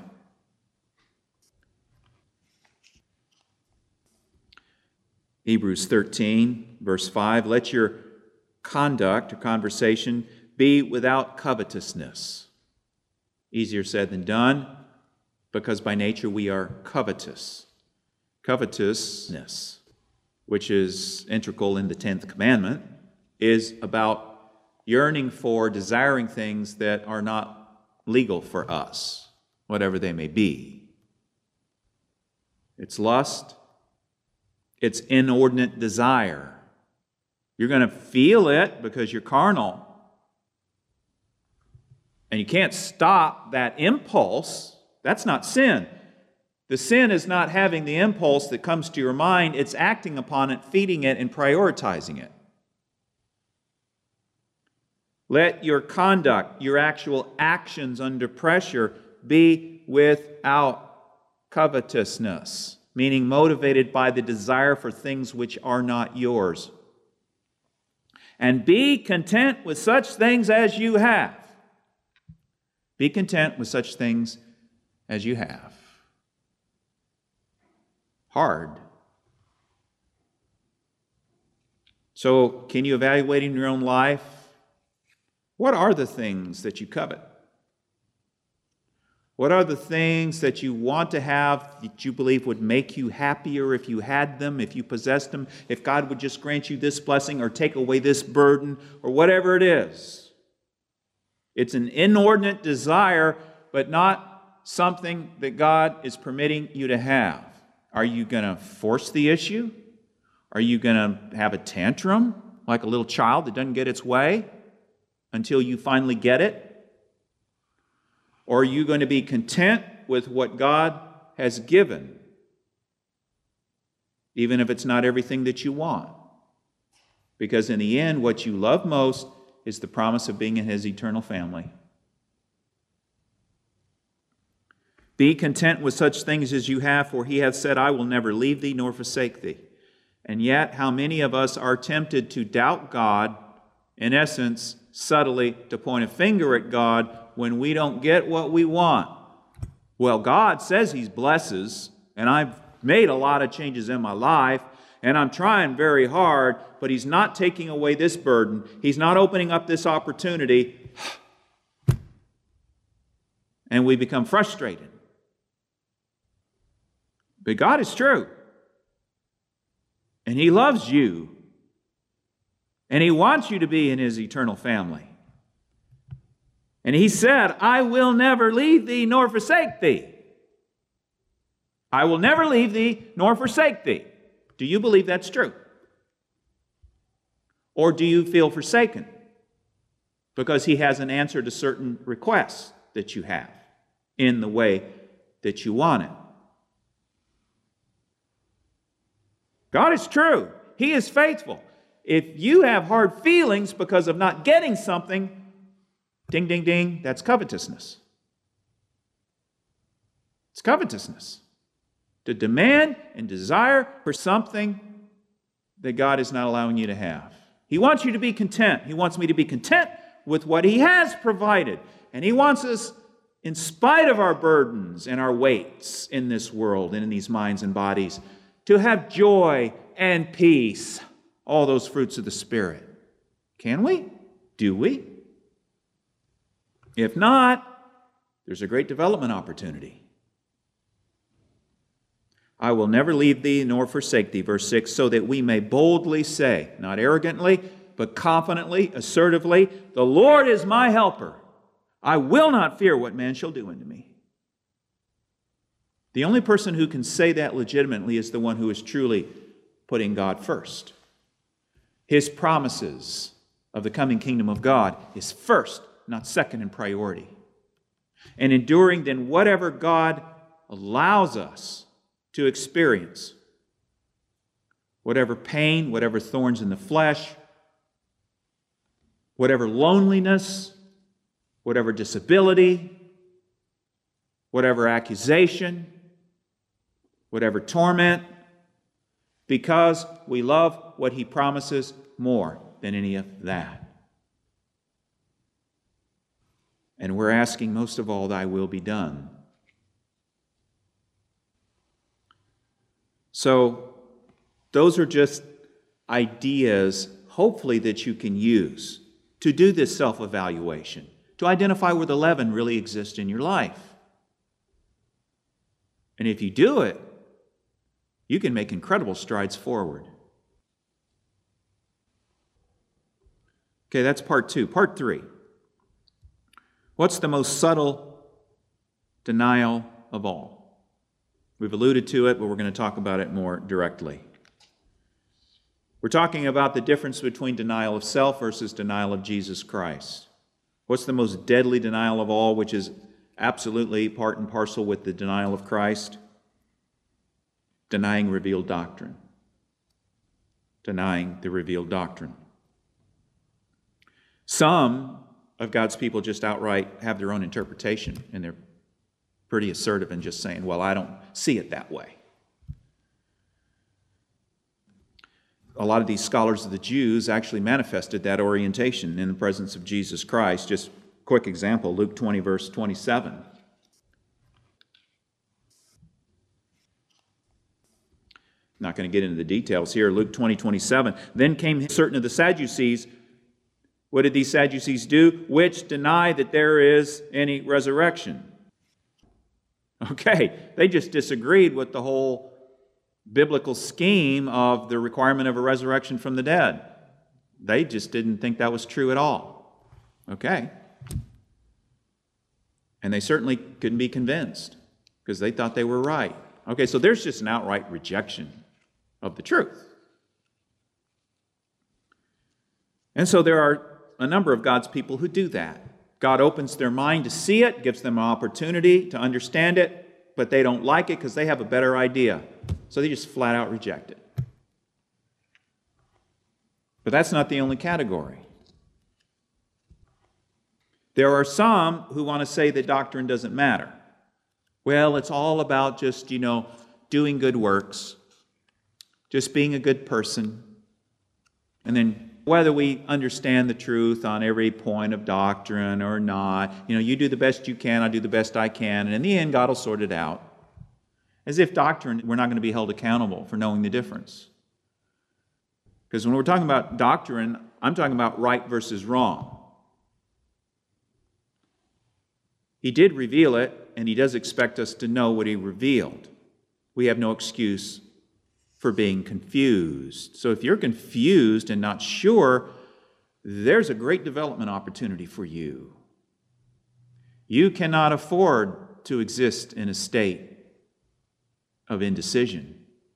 [SPEAKER 2] Hebrews thirteen, verse five. Let your conduct or conversation be without covetousness. Easier said than done, because by nature we are covetous. Covetousness, which is integral in the tenth commandment, is about yearning for, desiring things that are not legal for us, whatever they may be. It's lust. It's inordinate desire. You're going to feel it because you're carnal. And you can't stop that impulse. That's not sin. The sin is not having the impulse that comes to your mind. It's acting upon it, feeding it, and prioritizing it. Let your conduct, your actual actions under pressure, be without covetousness, meaning motivated by the desire for things which are not yours. And be content with such things as you have. Be content with such things as you have. Hard. So, can you evaluate in your own life? What are the things that you covet? What are the things that you want to have that you believe would make you happier if you had them, if you possessed them, if God would just grant you this blessing or take away this burden or whatever it is? It's an inordinate desire, but not something that God is permitting you to have. Are you going to force the issue? Are you going to have a tantrum like a little child that doesn't get its way until you finally get it? Or are you going to be content with what God has given, even if it's not everything that you want? Because in the end, what you love most is the promise of being in His eternal family. Be content with such things as you have, for He hath said, I will never leave thee nor forsake thee. And yet, how many of us are tempted to doubt God, in essence, subtly to point a finger at God when we don't get what we want? Well, God says He blesses, and I've made a lot of changes in my life, and I'm trying very hard, but He's not taking away this burden. He's not opening up this opportunity, and we become frustrated. But God is true, and He loves you, and He wants you to be in His eternal family. And He said, I will never leave thee nor forsake thee. I will never leave thee nor forsake thee. Do you believe that's true? Or do you feel forsaken because He hasn't answered a certain request that you have in the way that you want it? God is true. He is faithful. If you have hard feelings because of not getting something, ding, ding, ding, that's covetousness. It's covetousness. To demand and desire for something that God is not allowing you to have. He wants you to be content. He wants me to be content with what He has provided. And He wants us, in spite of our burdens and our weights in this world and in these minds and bodies, to have joy and peace, all those fruits of the Spirit. Can we? Do we? If not, there's a great development opportunity. I will never leave thee nor forsake thee, verse six, so that we may boldly say, not arrogantly, but confidently, assertively, the Lord is my helper. I will not fear what man shall do unto me. The only person who can say that legitimately is the one who is truly putting God first. His promises of the coming kingdom of God is first, not second in priority. And enduring then whatever God allows us to experience, whatever pain, whatever thorns in the flesh, whatever loneliness, whatever disability, whatever accusation, whatever torment, because we love what He promises more than any of that. And we're asking most of all, thy will be done. So, those are just ideas, hopefully, that you can use to do this self-evaluation, to identify where the leaven really exists in your life. And if you do it, you can make incredible strides forward. Okay, that's part two. Part three. What's the most subtle denial of all? We've alluded to it, but we're going to talk about it more directly. We're talking about the difference between denial of self versus denial of Jesus Christ. What's the most deadly denial of all, which is absolutely part and parcel with the denial of Christ? Denying revealed doctrine. Denying the revealed doctrine. Some of God's people just outright have their own interpretation, and they're pretty assertive in just saying, well, I don't see it that way. A lot of these scholars of the Jews actually manifested that orientation in the presence of Jesus Christ. Just a quick example, Luke twenty, verse twenty-seven. Not going to get into the details here. Luke twenty, twenty-seven. Then came certain of the Sadducees. What did these Sadducees do? Which deny that there is any resurrection. Okay, they just disagreed with the whole biblical scheme of the requirement of a resurrection from the dead. They just didn't think that was true at all. Okay. And they certainly couldn't be convinced because they thought they were right. Okay, so there's just an outright rejection of the truth. And so there are a number of God's people who do that. God opens their mind to see it, gives them an opportunity to understand it, but they don't like it because they have a better idea. So they just flat out reject it. But that's not the only category. There are some who want to say that doctrine doesn't matter. Well, it's all about just, you know, doing good works, just being a good person, and then whether we understand the truth on every point of doctrine or not, you know, you do the best you can, I do the best I can, and in the end, God will sort it out. As if doctrine, we're not going to be held accountable for knowing the difference. Because when we're talking about doctrine, I'm talking about right versus wrong. He did reveal it, and He does expect us to know what He revealed. We have no excuse for being confused. So if you're confused and not sure, there's a great development opportunity for you. You cannot afford to exist in a state of indecision.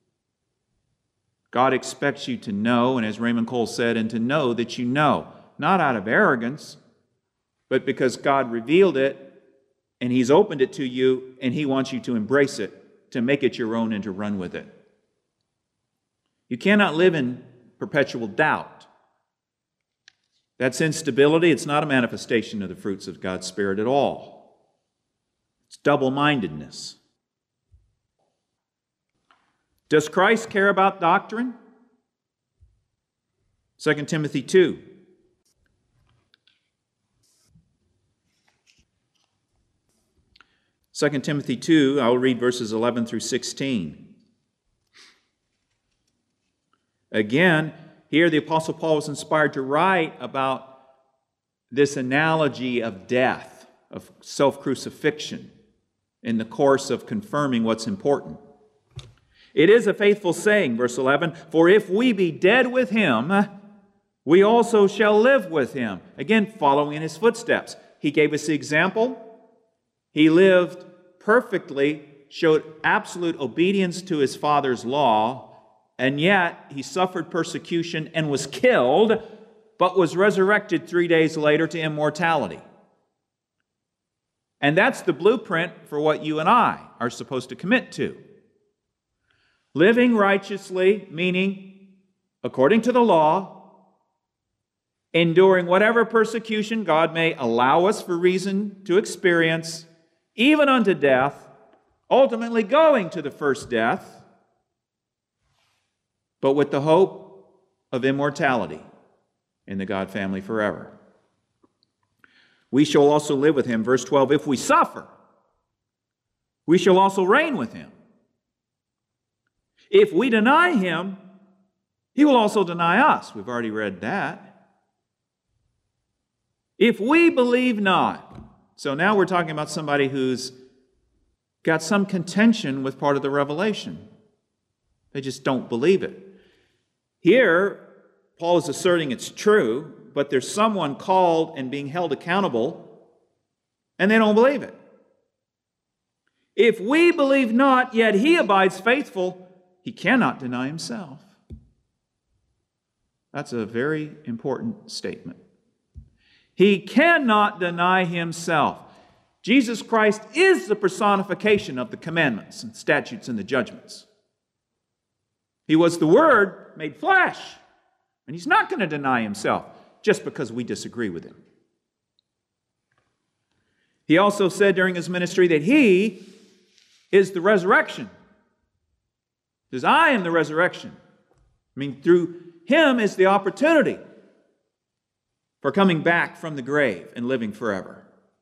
[SPEAKER 2] God expects you to know, and as Raymond Cole said, and to know that you know, not out of arrogance, but because God revealed it, and He's opened it to you, and He wants you to embrace it, to make it your own and to run with it. You cannot live in perpetual doubt. That's instability. It's not a manifestation of the fruits of God's Spirit at all. It's double-mindedness. Does Christ care about doctrine? Second Timothy two. Second Timothy two, I'll read verses eleven through sixteen. Again, here the Apostle Paul was inspired to write about this analogy of death, of self-crucifixion, in the course of confirming what's important. It is a faithful saying, verse eleven, for if we be dead with Him, we also shall live with Him. Again, following in His footsteps. He gave us the example. He lived perfectly, showed absolute obedience to His Father's law, and yet He suffered persecution and was killed, but was resurrected three days later to immortality. And that's the blueprint for what you and I are supposed to commit to. Living righteously, meaning according to the law, enduring whatever persecution God may allow us for reason to experience, even unto death, ultimately going to the first death, but with the hope of immortality in the God family forever. We shall also live with Him, verse twelve, if we suffer, we shall also reign with Him. If we deny Him, He will also deny us. We've already read that. If we believe not. So now we're talking about somebody who's got some contention with part of the revelation. They just don't believe it. Here, Paul is asserting it's true, but there's someone called and being held accountable, and they don't believe it. If we believe not, yet He abides faithful, He cannot deny Himself. That's a very important statement. He cannot deny Himself. Jesus Christ is the personification of the commandments and statutes and the judgments. He was the Word made flesh, and He's not going to deny Himself just because we disagree with Him. He also said during His ministry that He is the resurrection. He says, I am the resurrection. I mean, through Him is the opportunity for coming back from the grave and living forever.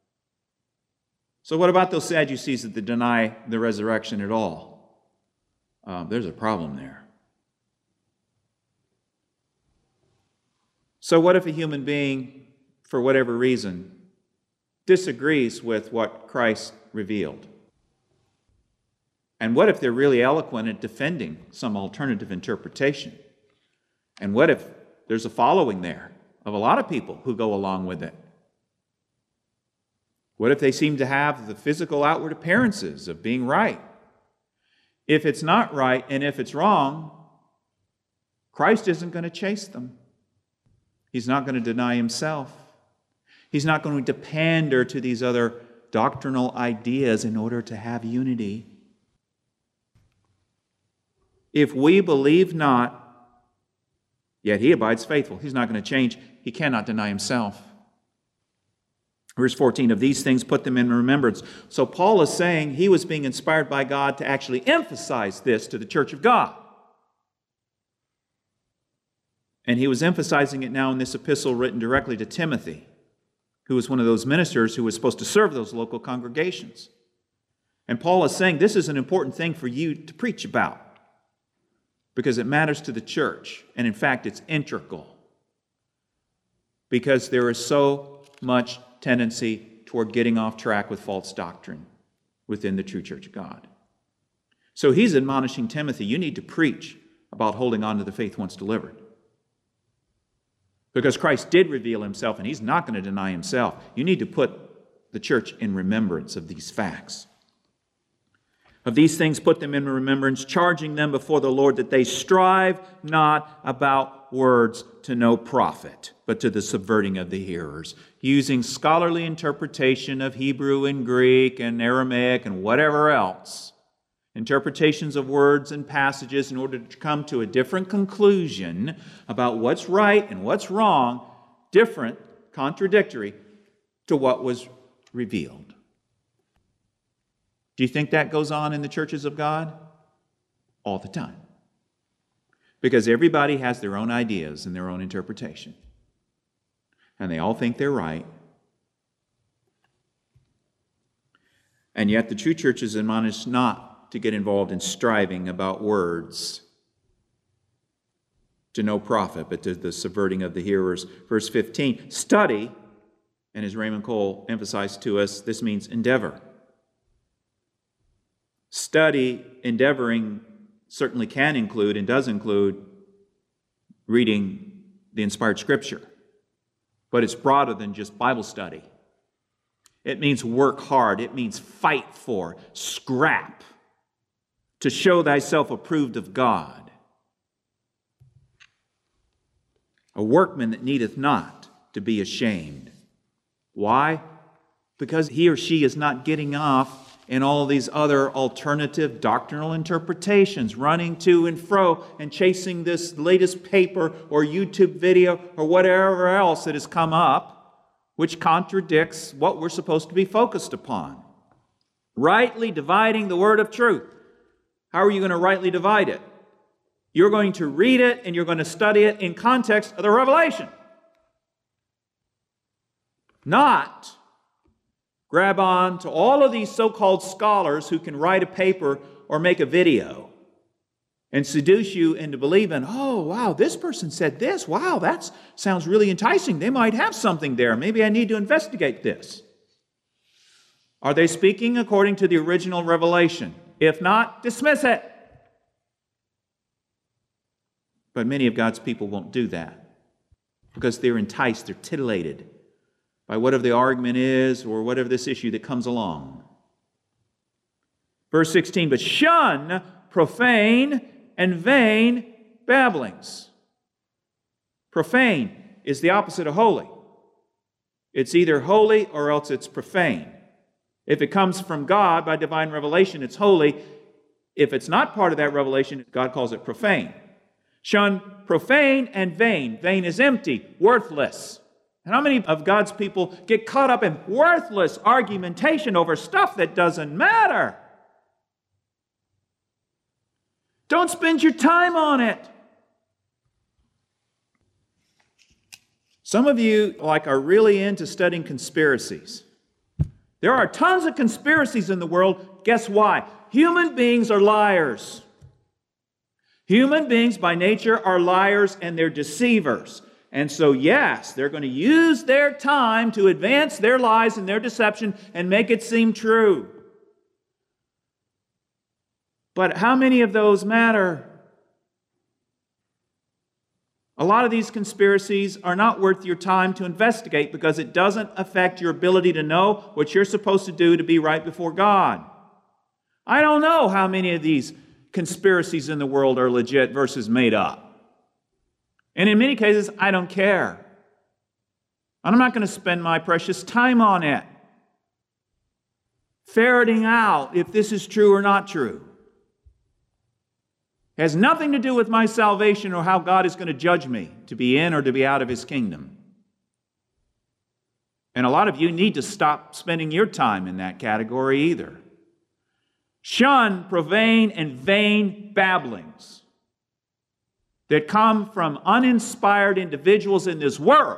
[SPEAKER 2] So what about those Sadducees that deny the resurrection at all? Um, there's a problem there. So what if a human being, for whatever reason, disagrees with what Christ revealed? And what if they're really eloquent at defending some alternative interpretation? And what if there's a following there of a lot of people who go along with it? What if they seem to have the physical outward appearances of being right? If it's not right and if it's wrong, Christ isn't going to chase them. He's not going to deny himself. He's not going to pander to these other doctrinal ideas in order to have unity. If we believe not, yet he abides faithful. He's not going to change. He cannot deny himself. Verse fourteen, of these things put them in remembrance. So Paul is saying he was being inspired by God to actually emphasize this to the church of God. And he was emphasizing it now in this epistle written directly to Timothy, who was one of those ministers who was supposed to serve those local congregations. And Paul is saying this is an important thing for you to preach about because it matters to the church. And in fact, it's integral because there is so much tendency toward getting off track with false doctrine within the true church of God. So he's admonishing Timothy, you need to preach about holding on to the faith once delivered. Because Christ did reveal himself, and he's not going to deny himself. You need to put the church in remembrance of these facts. Of these things put them in remembrance, charging them before the Lord that they strive not about words to no profit, but to the subverting of the hearers, using scholarly interpretation of Hebrew and Greek and Aramaic and whatever else, interpretations of words and passages in order to come to a different conclusion about what's right and what's wrong, different, contradictory to what was revealed. Do you think that goes on in the churches of God? All the time. Because everybody has their own ideas and their own interpretation. And they all think they're right. And yet the true church is admonished not to get involved in striving about words to no profit, but to the subverting of the hearers. Verse fifteen, study, and as Raymond Cole emphasized to us, this means endeavor. Study, endeavoring, certainly can include and does include reading the inspired Scripture. But it's broader than just Bible study. It means work hard. It means fight for, scrap, to show thyself approved of God. A workman that needeth not to be ashamed. Why? Because he or she is not getting off in all these other alternative doctrinal interpretations, running to and fro and chasing this latest paper or YouTube video or whatever else that has come up, which contradicts what we're supposed to be focused upon. Rightly dividing the word of truth. How are you going to rightly divide it? You're going to read it and you're going to study it in context of the revelation. Not grab on to all of these so-called scholars who can write a paper or make a video and seduce you into believing, oh, wow, this person said this. Wow, that sounds really enticing. They might have something there. Maybe I need to investigate this. Are they speaking according to the original revelation? If not, dismiss it. But many of God's people won't do that because they're enticed, they're titillated by whatever the argument is or whatever this issue that comes along. Verse sixteen, but shun profane and vain babblings. Profane is the opposite of holy. It's either holy or else it's profane. If it comes from God by divine revelation, it's holy. If it's not part of that revelation, God calls it profane. Shun profane and vain. Vain is empty, worthless. And how many of God's people get caught up in worthless argumentation over stuff that doesn't matter? Don't spend your time on it. Some of you like are really into studying conspiracies. There are tons of conspiracies in the world. Guess why? Human beings are liars. Human beings by nature are liars and they're deceivers. And so, yes, they're going to use their time to advance their lies and their deception and make it seem true. But how many of those matter? A lot of these conspiracies are not worth your time to investigate because it doesn't affect your ability to know what you're supposed to do to be right before God. I don't know how many of these conspiracies in the world are legit versus made up. And in many cases, I don't care. I'm not going to spend my precious time on it, ferreting out if this is true or not true. It has nothing to do with my salvation or how God is going to judge me to be in or to be out of His kingdom. And a lot of you need to stop spending your time in that category either. Shun profane and vain babblings that come from uninspired individuals in this world.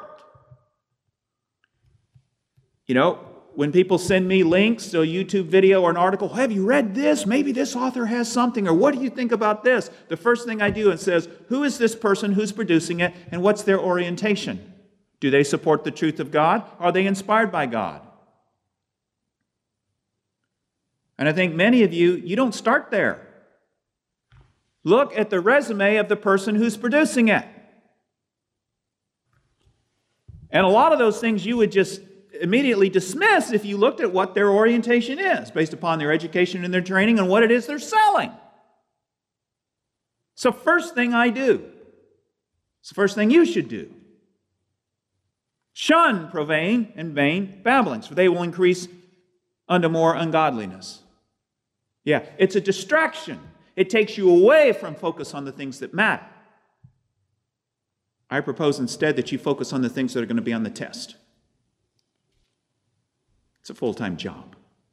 [SPEAKER 2] You know, when people send me links to a YouTube video or an article, have you read this? Maybe this author has something, or what do you think about this? The first thing I do is says, who is this person, who's producing it, and what's their orientation? Do they support the truth of God? Are they inspired by God? And I think many of you, you don't start there. Look at the resume of the person who's producing it. And a lot of those things you would just immediately dismiss if you looked at what their orientation is based upon their education and their training and what it is they're selling. So first thing I do, it's the first thing you should do. Shun profane and vain babblings, for they will increase unto more ungodliness. Yeah, it's a distraction. It takes you away from focus on the things that matter. I propose instead that you focus on the things that are going to be on the test. It's a full-time job.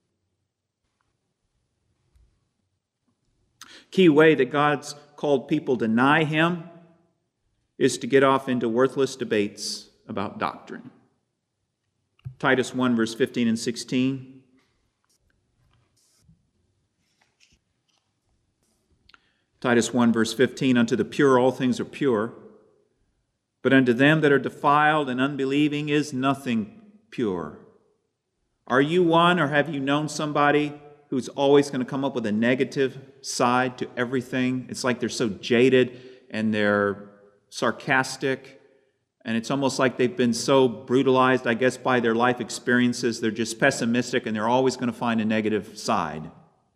[SPEAKER 2] Key way that God's called people deny Him is to get off into worthless debates about doctrine. Titus one, verse fifteen and sixteen. Titus one, verse fifteen, unto the pure all things are pure, but unto them that are defiled and unbelieving is nothing pure. Are you one, or have you known somebody who's always going to come up with a negative side to everything? It's like they're so jaded and they're sarcastic, and it's almost like they've been so brutalized, I guess, by their life experiences. They're just pessimistic and they're always going to find a negative side.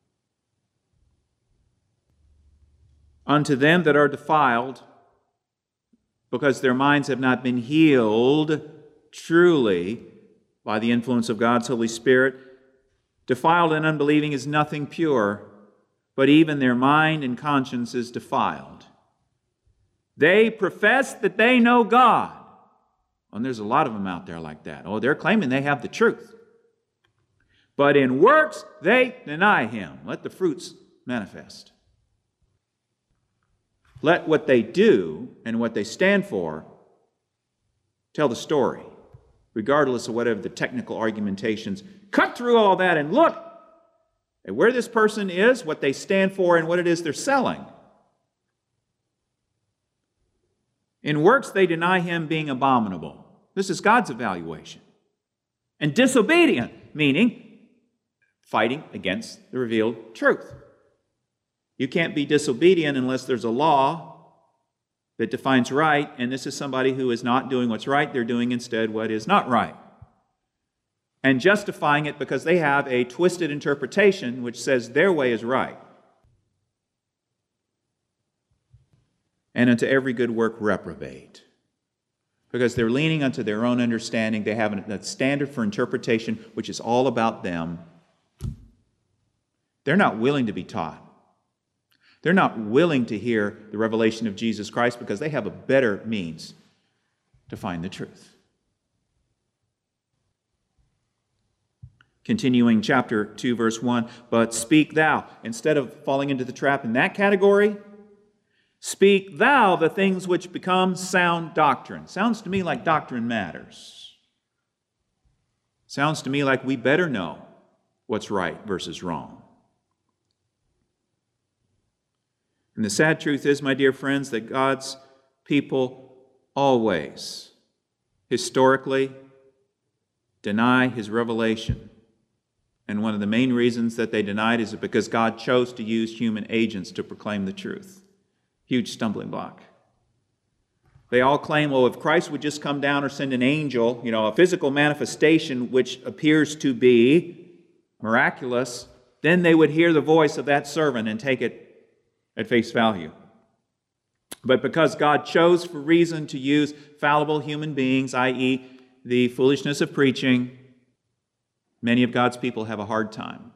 [SPEAKER 2] Unto them that are defiled, because their minds have not been healed truly by the influence of God's Holy Spirit, defiled and unbelieving is nothing pure, but even their mind and conscience is defiled. They profess that they know God. And there's a lot of them out there like that. Oh, they're claiming they have the truth. But in works, they deny Him. Let the fruits manifest. Let what they do and what they stand for tell the story, regardless of whatever the technical argumentations. Cut through all that and look at where this person is, what they stand for, and what it is they're selling. In works, they deny Him being abominable. This is God's evaluation. And disobedient, meaning fighting against the revealed truth. You can't be disobedient unless there's a law that defines right, and this is somebody who is not doing what's right. They're doing instead what is not right, and justifying it because they have a twisted interpretation which says their way is right. And unto every good work reprobate, because they're leaning unto their own understanding. They have a standard for interpretation which is all about them. They're not willing to be taught. They're not willing to hear the revelation of Jesus Christ because they have a better means to find the truth. Continuing chapter two, verse one, but speak thou. Instead of falling into the trap in that category, speak thou the things which become sound doctrine. Sounds to me like doctrine matters. Sounds to me like we better know what's right versus wrong. And the sad truth is, my dear friends, that God's people always, historically, deny His revelation And one of the main reasons that they denied is because God chose to use human agents to proclaim the truth. Huge stumbling block. They all claim, well, if Christ would just come down or send an angel, you know, a physical manifestation which appears to be miraculous, then they would hear the voice of that servant and take it at face value. But because God chose for reason to use fallible human beings, that is the foolishness of preaching, many of God's people have a hard time.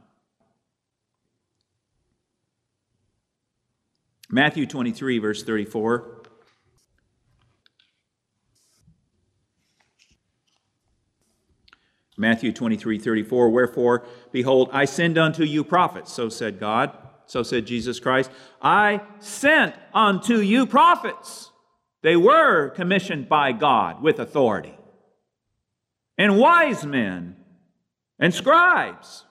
[SPEAKER 2] Matthew twenty-three, verse thirty-four. Matthew twenty-three, thirty-four. Wherefore, behold, I send unto you prophets, so said God, so said Jesus Christ. I sent unto you prophets. They were commissioned by God with authority. And wise men and scribes.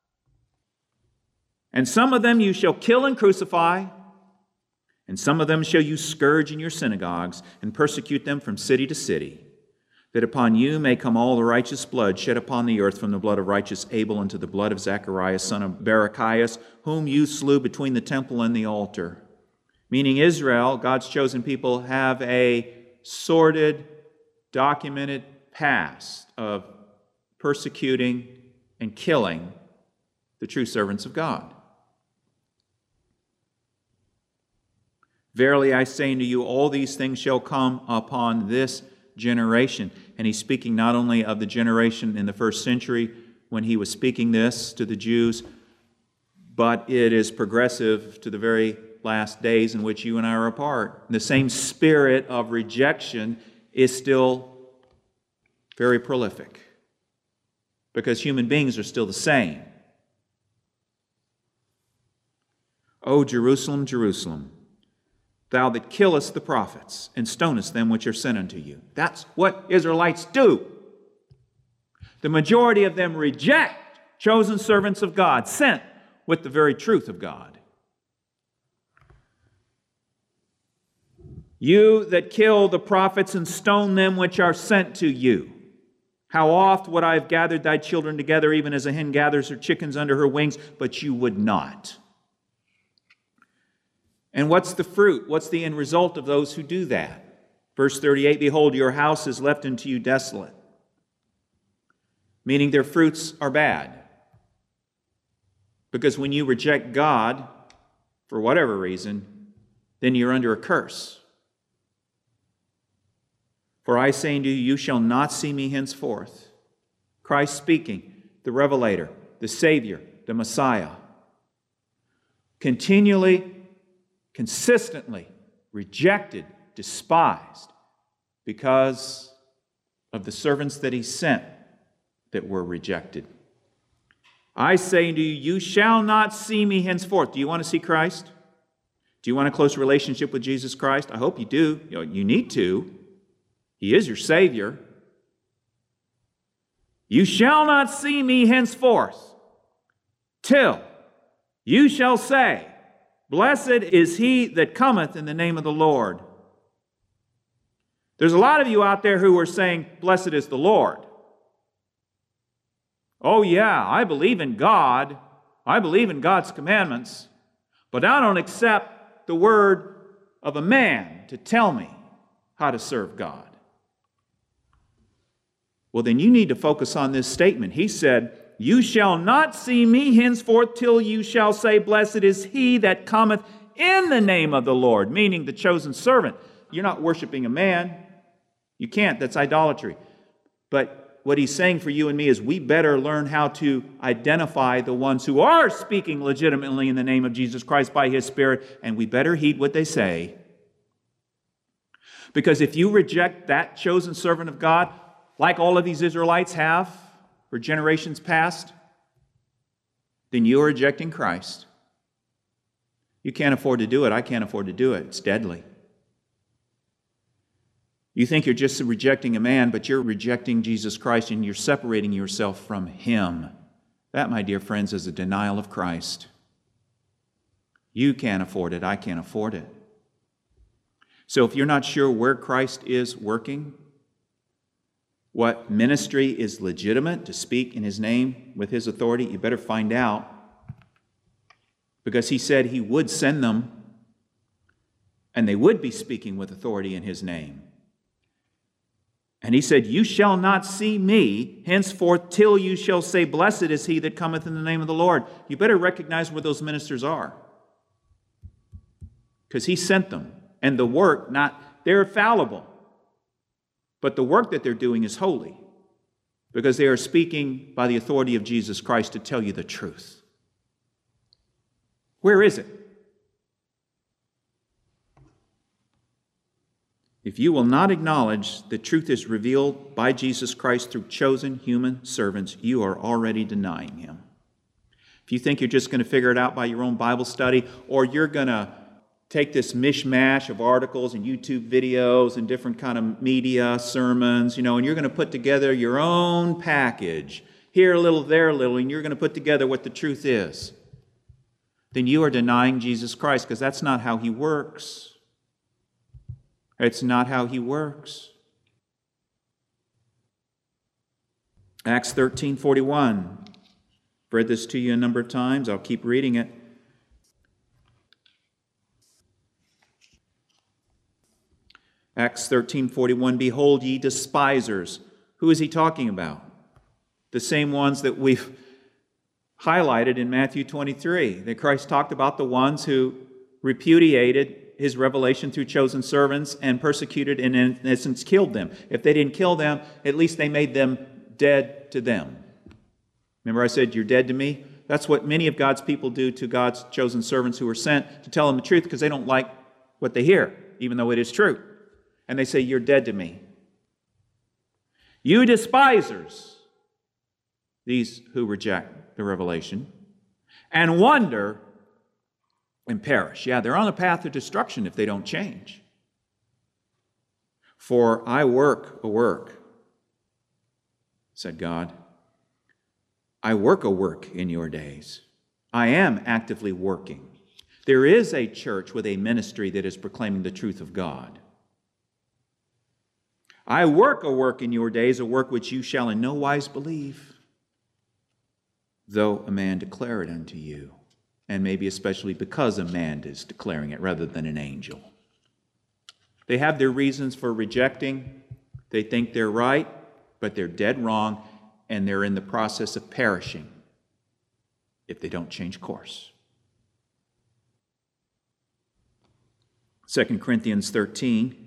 [SPEAKER 2] And some of them you shall kill and crucify, and some of them shall you scourge in your synagogues, and persecute them from city to city, that upon you may come all the righteous blood shed upon the earth, from the blood of righteous Abel unto the blood of Zacharias, son of Barachias, whom you slew between the temple and the altar. Meaning Israel, God's chosen people, have a sordid, documented past of persecuting and killing the true servants of God. Verily I say unto you, all these things shall come upon this generation. And he's speaking not only of the generation in the first century when he was speaking this to the Jews, but it is progressive to the very last days in which you and I are a part. The same spirit of rejection is still very prolific, because human beings are still the same. O Jerusalem, Jerusalem, thou that killest the prophets and stonest them which are sent unto you. That's what Israelites do. The majority of them reject chosen servants of God, sent with the very truth of God. You that kill the prophets and stone them which are sent to you. How oft would I have gathered thy children together, even as a hen gathers her chickens under her wings, but you would not. And what's the fruit? What's the end result of those who do that? Verse thirty-eight, behold, your house is left unto you desolate. Meaning their fruits are bad. Because when you reject God, for whatever reason, then you're under a curse. For I say unto you, you shall not see me henceforth. Christ speaking, the Revelator, the Savior, the Messiah. Continually, consistently rejected, despised, because of the servants that he sent that were rejected. I say unto you, you shall not see me henceforth. Do you want to see Christ? Do you want a close relationship with Jesus Christ? I hope you do. You know, you need to. He is your Savior. You shall not see me henceforth, till you shall say, blessed is he that cometh in the name of the Lord. There's a lot of you out there who are saying, blessed is the Lord. Oh yeah, I believe in God. I believe in God's commandments. But I don't accept the word of a man to tell me how to serve God. Well, then you need to focus on this statement. He said, you shall not see me henceforth till you shall say, blessed is he that cometh in the name of the Lord, meaning the chosen servant. You're not worshiping a man. You can't. That's idolatry. But what he's saying for you and me is we better learn how to identify the ones who are speaking legitimately in the name of Jesus Christ by his Spirit, and we better heed what they say. Because if you reject that chosen servant of God, like all of these Israelites have for generations past, then you are rejecting Christ. You can't afford to do it. I can't afford to do it. It's deadly. You think you're just rejecting a man, but you're rejecting Jesus Christ and you're separating yourself from him. That, my dear friends, is a denial of Christ. You can't afford it. I can't afford it. So if you're not sure where Christ is working, what ministry is legitimate to speak in His name with His authority, you better find out. Because He said He would send them, and they would be speaking with authority in His name. And He said, you shall not see me henceforth till you shall say, blessed is he that cometh in the name of the Lord. You better recognize where those ministers are. Because He sent them. And the work, not, they're fallible. But the work that they're doing is holy. Because they are speaking by the authority of Jesus Christ to tell you the truth. Where is it? If you will not acknowledge that truth is revealed by Jesus Christ through chosen human servants, you are already denying Him. If you think you're just going to figure it out by your own Bible study, or you're going to take this mishmash of articles and YouTube videos and different kind of media, sermons, you know, and you're going to put together your own package, here a little, there a little, and you're going to put together what the truth is, then you are denying Jesus Christ, because that's not how He works. It's not how He works. Acts thirteen forty-one. I've read this to you a number of times. I'll keep reading it. Acts thirteen forty-one. Behold, ye despisers. Who is he talking about? The same ones that we've highlighted in Matthew twenty-three. That Christ talked about the ones who repudiated His revelation through chosen servants and persecuted and in essence killed them. If they didn't kill them, at least they made them dead to them. Remember I said, you're dead to me? That's what many of God's people do to God's chosen servants who are sent to tell them the truth, because they don't like what they hear, even though it is true. And they say, you're dead to me. You despisers, these who reject the revelation, and wonder and perish. Yeah, they're on a path of destruction if they don't change. For I work a work, said God. I work a work in your days. I am actively working. There is a church with a ministry that is proclaiming the truth of God. I work a work in your days, a work which you shall in no wise believe, though a man declare it unto you. And maybe especially because a man is declaring it rather than an angel. They have their reasons for rejecting. They think they're right, but they're dead wrong, and they're in the process of perishing if they don't change course. Second Corinthians thirteen.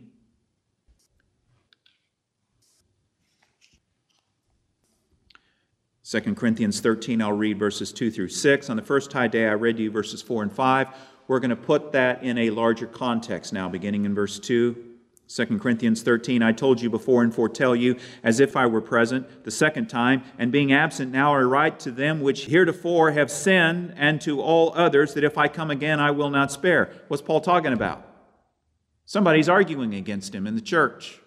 [SPEAKER 2] Second Corinthians thirteen, I'll read verses two through six. On the first high day, I read to you verses four and five. We're going to put that in a larger context now, beginning in verse two. Second Corinthians thirteen, I told you before and foretell you, as if I were present, the second time, and being absent now I write to them which heretofore have sinned, and to all others, that if I come again I will not spare. What's Paul talking about? Somebody's arguing against him in the church.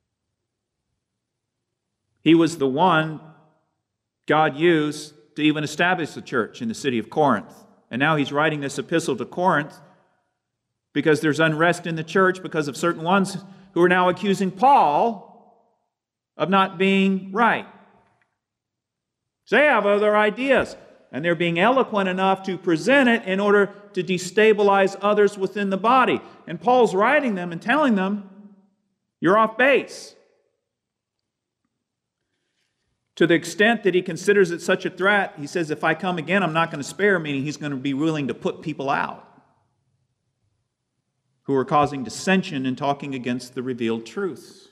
[SPEAKER 2] He was the one God used to even establish the church in the city of Corinth. And now he's writing this epistle to Corinth because there's unrest in the church because of certain ones who are now accusing Paul of not being right. So they have other ideas, and they're being eloquent enough to present it in order to destabilize others within the body. And Paul's writing them and telling them, you're off base. To the extent that he considers it such a threat, he says, if I come again, I'm not going to spare, meaning he's going to be willing to put people out who are causing dissension and talking against the revealed truth.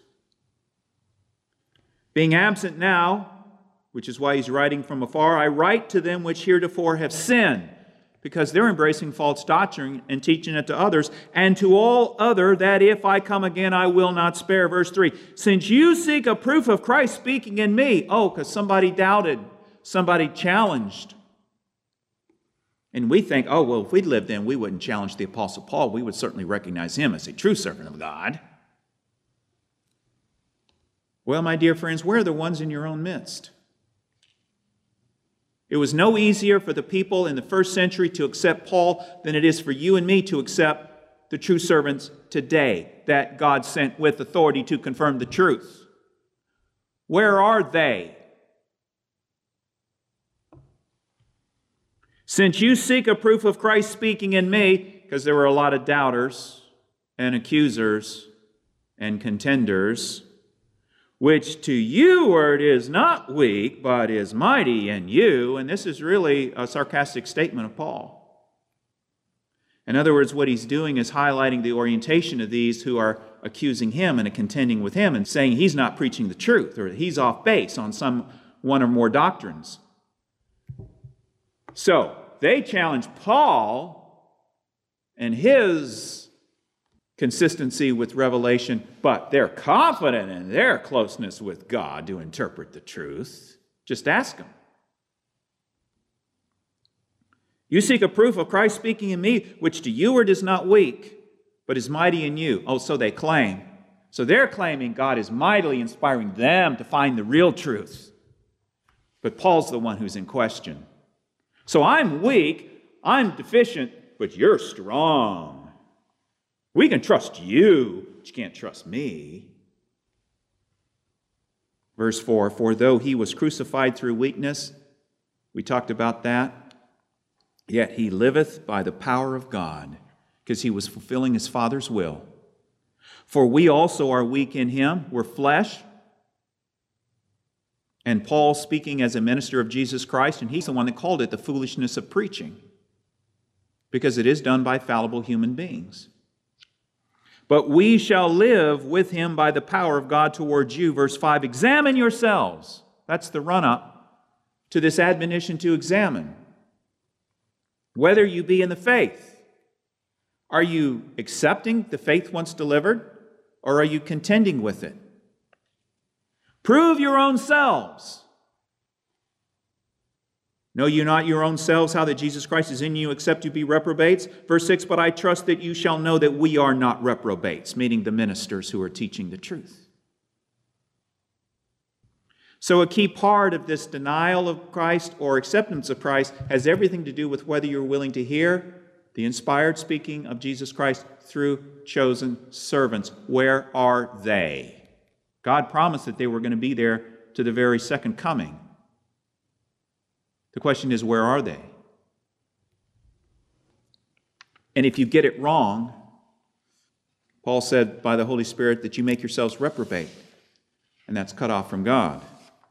[SPEAKER 2] Being absent now, which is why he's writing from afar, I write to them which heretofore have sinned, because they're embracing false doctrine and teaching it to others, and to all other that if I come again I will not spare. Verse three, since you seek a proof of Christ speaking in me. Oh, because somebody doubted, somebody challenged. And we think, oh, well, if we'd lived then, we wouldn't challenge the Apostle Paul. We would certainly recognize him as a true servant of God. Well, my dear friends, where are the ones in your own midst? It was no easier for the people in the first century to accept Paul than it is for you and me to accept the true servants today that God sent with authority to confirm the truth. Where are they? Since you seek a proof of Christ speaking in me, because there were a lot of doubters and accusers and contenders, which to you word is not weak, but is mighty in you. And this is really a sarcastic statement of Paul. In other words, what he's doing is highlighting the orientation of these who are accusing him and contending with him and saying he's not preaching the truth or he's off base on some one or more doctrines. So, they challenge Paul and his consistency with revelation, but they're confident in their closeness with God to interpret the truth. Just ask them. You seek a proof of Christ speaking in me, which to you word is not weak, but is mighty in you. Oh, so they claim. So they're claiming God is mightily inspiring them to find the real truth. But Paul's the one who's in question. So I'm weak, I'm deficient, but you're strong. We can trust you, but you can't trust me. Verse four, for though he was crucified through weakness, we talked about that, yet he liveth by the power of God, because he was fulfilling his Father's will. For we also are weak in him, we're flesh. And Paul speaking as a minister of Jesus Christ, and he's the one that called it the foolishness of preaching, because it is done by fallible human beings. But we shall live with him by the power of God towards you. Verse five, examine yourselves. That's the run-up to this admonition to examine. Whether you be in the faith. Are you accepting the faith once delivered, or are you contending with it? Prove your own selves. Know you not your own selves how that Jesus Christ is in you, except you be reprobates? Verse six, but I trust that you shall know that we are not reprobates, meaning the ministers who are teaching the truth. So a key part of this denial of Christ or acceptance of Christ has everything to do with whether you're willing to hear the inspired speaking of Jesus Christ through chosen servants. Where are they? God promised that they were going to be there to the very second coming. The question is, where are they? And if you get it wrong, Paul said by the Holy Spirit that you make yourselves reprobate, and that's cut off from God.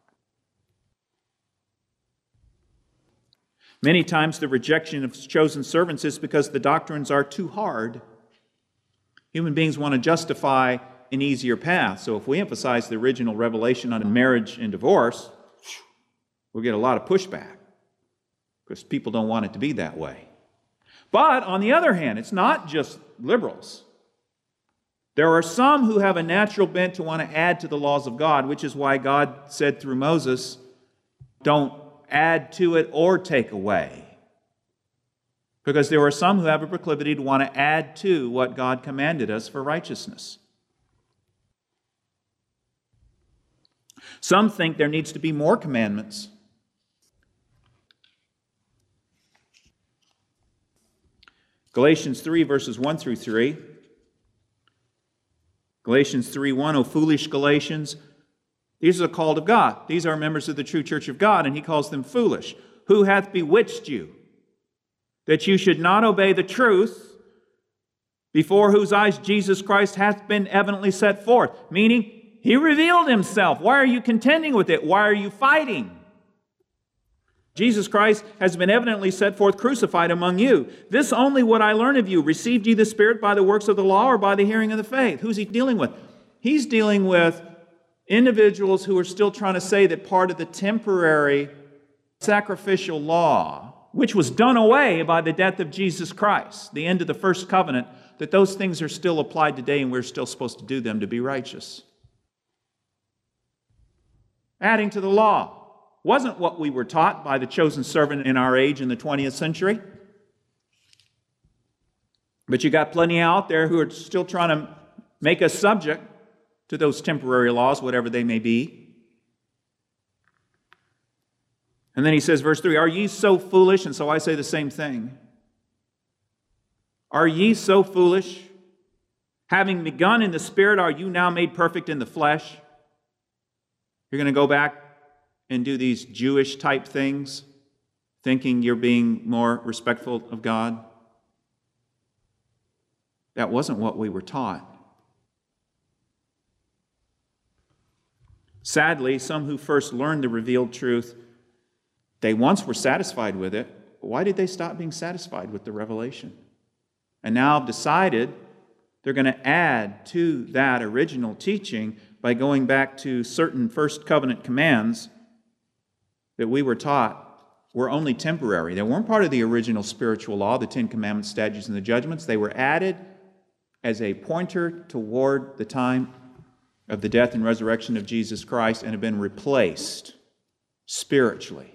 [SPEAKER 2] Many times the rejection of chosen servants is because the doctrines are too hard. Human beings want to justify an easier path. So if we emphasize the original revelation on marriage and divorce, we'll get a lot of pushback because people don't want it to be that way. But on the other hand, it's not just liberals. There are some who have a natural bent to want to add to the laws of God, which is why God said through Moses, don't add to it or take away. Because there are some who have a proclivity to want to add to what God commanded us for righteousness. Some think there needs to be more commandments. Galatians three, verses one through three. Galatians three one, O foolish Galatians, these are the called of God. These are members of the true church of God, and he calls them foolish. Who hath bewitched you, that you should not obey the truth, before whose eyes Jesus Christ hath been evidently set forth? Meaning, he revealed himself. Why are you contending with it? Why are you fighting? Jesus Christ has been evidently set forth crucified among you. This only would I learn of you. Received ye the Spirit by the works of the law or by the hearing of the faith? Who's he dealing with? He's dealing with individuals who are still trying to say that part of the temporary sacrificial law, which was done away by the death of Jesus Christ, the end of the first covenant, that those things are still applied today and we're still supposed to do them to be righteous. Adding to the law wasn't what we were taught by the chosen servant in our age in the twentieth century. But you got plenty out there who are still trying to make us subject to those temporary laws, whatever they may be. And then he says, verse three, are ye so foolish? And so I say the same thing. Are ye so foolish? Having begun in the Spirit, are you now made perfect in the flesh? You're going to go back and do these Jewish type things, thinking you're being more respectful of God? That wasn't what we were taught. Sadly, some who first learned the revealed truth, they once were satisfied with it. Why did they stop being satisfied with the revelation? And now have decided they're going to add to that original teaching by going back to certain first covenant commands that we were taught were only temporary. They weren't part of the original spiritual law, the Ten Commandments, statutes, and the judgments. They were added as a pointer toward the time of the death and resurrection of Jesus Christ and have been replaced spiritually.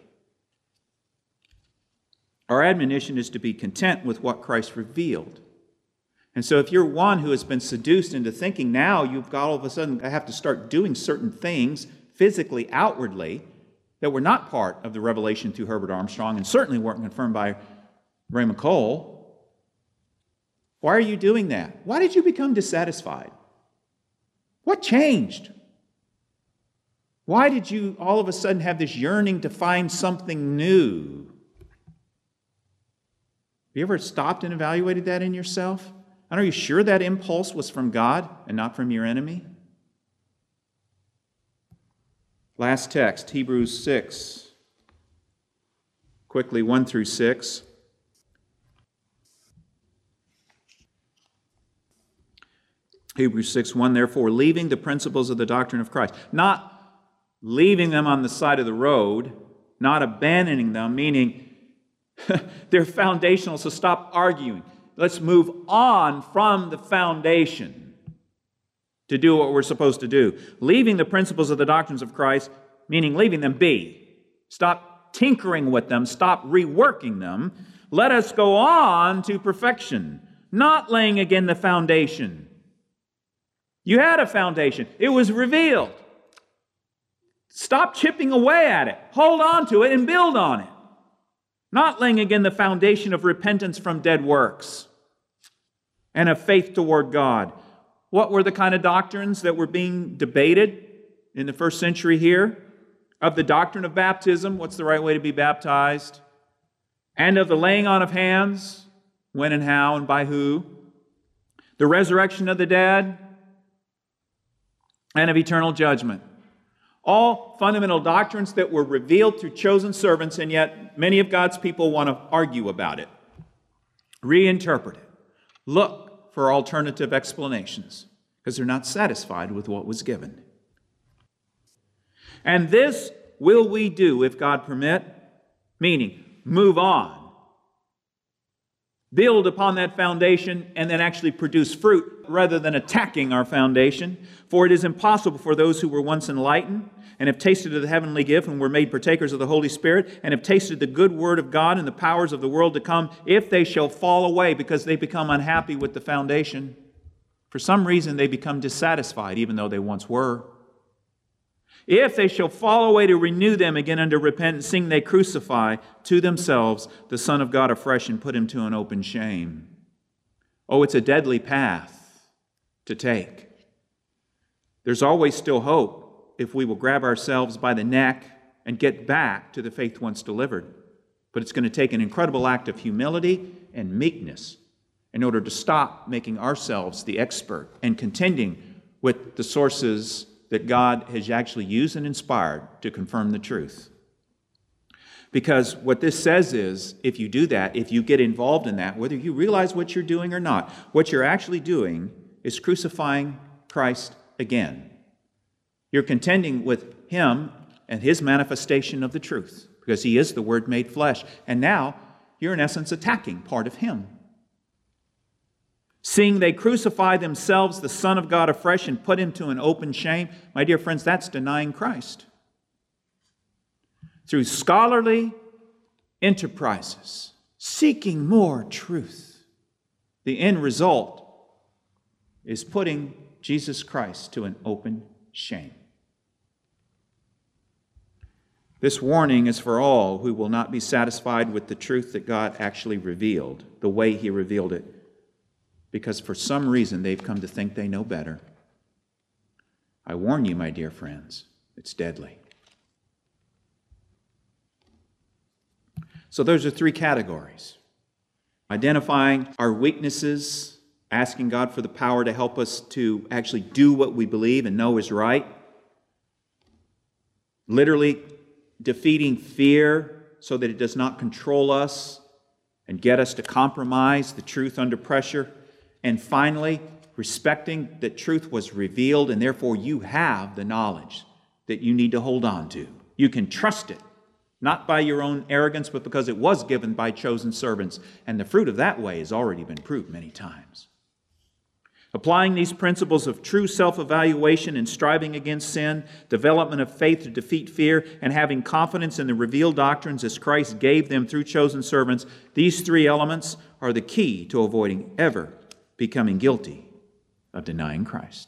[SPEAKER 2] Our admonition is to be content with what Christ revealed. And so if you're one who has been seduced into thinking now you've got all of a sudden I have to start doing certain things physically, outwardly, that were not part of the revelation through Herbert Armstrong and certainly weren't confirmed by Raymond Cole, why are you doing that? Why did you become dissatisfied? What changed? Why did you all of a sudden have this yearning to find something new? Have you ever stopped and evaluated that in yourself? And are you sure that impulse was from God and not from your enemy? Last text, Hebrews six. Quickly, one through six. Hebrews six one, therefore, leaving the principles of the doctrine of Christ. Not leaving them on the side of the road, not abandoning them, meaning they're foundational, so stop arguing. Let's move on from the foundation to do what we're supposed to do. Leaving the principles of the doctrines of Christ, meaning leaving them be. Stop tinkering with them. Stop reworking them. Let us go on to perfection, not laying again the foundation. You had a foundation. It was revealed. Stop chipping away at it. Hold on to it and build on it. Not laying again the foundation of repentance from dead works and of faith toward God. What were the kind of doctrines that were being debated in the first century here? Of the doctrine of baptism, what's the right way to be baptized? And of the laying on of hands, when and how and by who? The resurrection of the dead, and of eternal judgment. All fundamental doctrines that were revealed through chosen servants, and yet many of God's people want to argue about it, reinterpret it, look for alternative explanations, because they're not satisfied with what was given. And this will we do if God permit, meaning move on. Build upon that foundation and then actually produce fruit rather than attacking our foundation. For it is impossible for those who were once enlightened and have tasted of the heavenly gift and were made partakers of the Holy Spirit and have tasted the good word of God and the powers of the world to come, if they shall fall away because they become unhappy with the foundation. For some reason they become dissatisfied even though they once were. If they shall fall away to renew them again unto repentance, seeing they crucify to themselves the Son of God afresh and put him to an open shame. Oh, it's a deadly path to take. There's always still hope if we will grab ourselves by the neck and get back to the faith once delivered. But it's going to take an incredible act of humility and meekness in order to stop making ourselves the expert and contending with the sources that God has actually used and inspired to confirm the truth. Because what this says is, if you do that, if you get involved in that, whether you realize what you're doing or not, what you're actually doing is crucifying Christ again. You're contending with Him and His manifestation of the truth, because He is the Word made flesh. And now, you're in essence attacking part of Him. Seeing they crucify themselves, the Son of God afresh, and put Him to an open shame, my dear friends, that's denying Christ. Through scholarly enterprises, seeking more truth, the end result is putting Jesus Christ to an open shame. This warning is for all who will not be satisfied with the truth that God actually revealed, the way He revealed it, because for some reason they've come to think they know better. I warn you, my dear friends, It's deadly. So those are three categories. Identifying our weaknesses, asking God for the power to help us to actually do what we believe and know is right. Literally defeating fear so that it does not control us and get us to compromise the truth under pressure. And finally, respecting that truth was revealed and therefore you have the knowledge that you need to hold on to. You can trust it, not by your own arrogance, but because it was given by chosen servants. And the fruit of that way has already been proved many times. Applying these principles of true self-evaluation and striving against sin, development of faith to defeat fear, and having confidence in the revealed doctrines as Christ gave them through chosen servants, these three elements are the key to avoiding ever becoming guilty of denying Christ.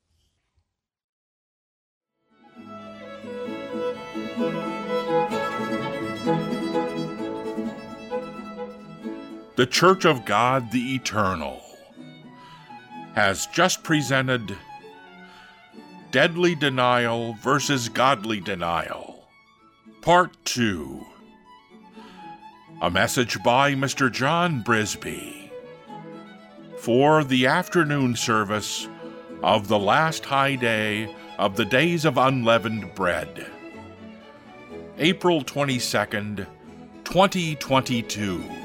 [SPEAKER 1] The Church of God the Eternal has just presented Deadly Denial versus Godly Denial, Part two. A message by Mister John Brisby for the afternoon service of the last high day of the Days of Unleavened Bread, April twenty-second, twenty twenty-two.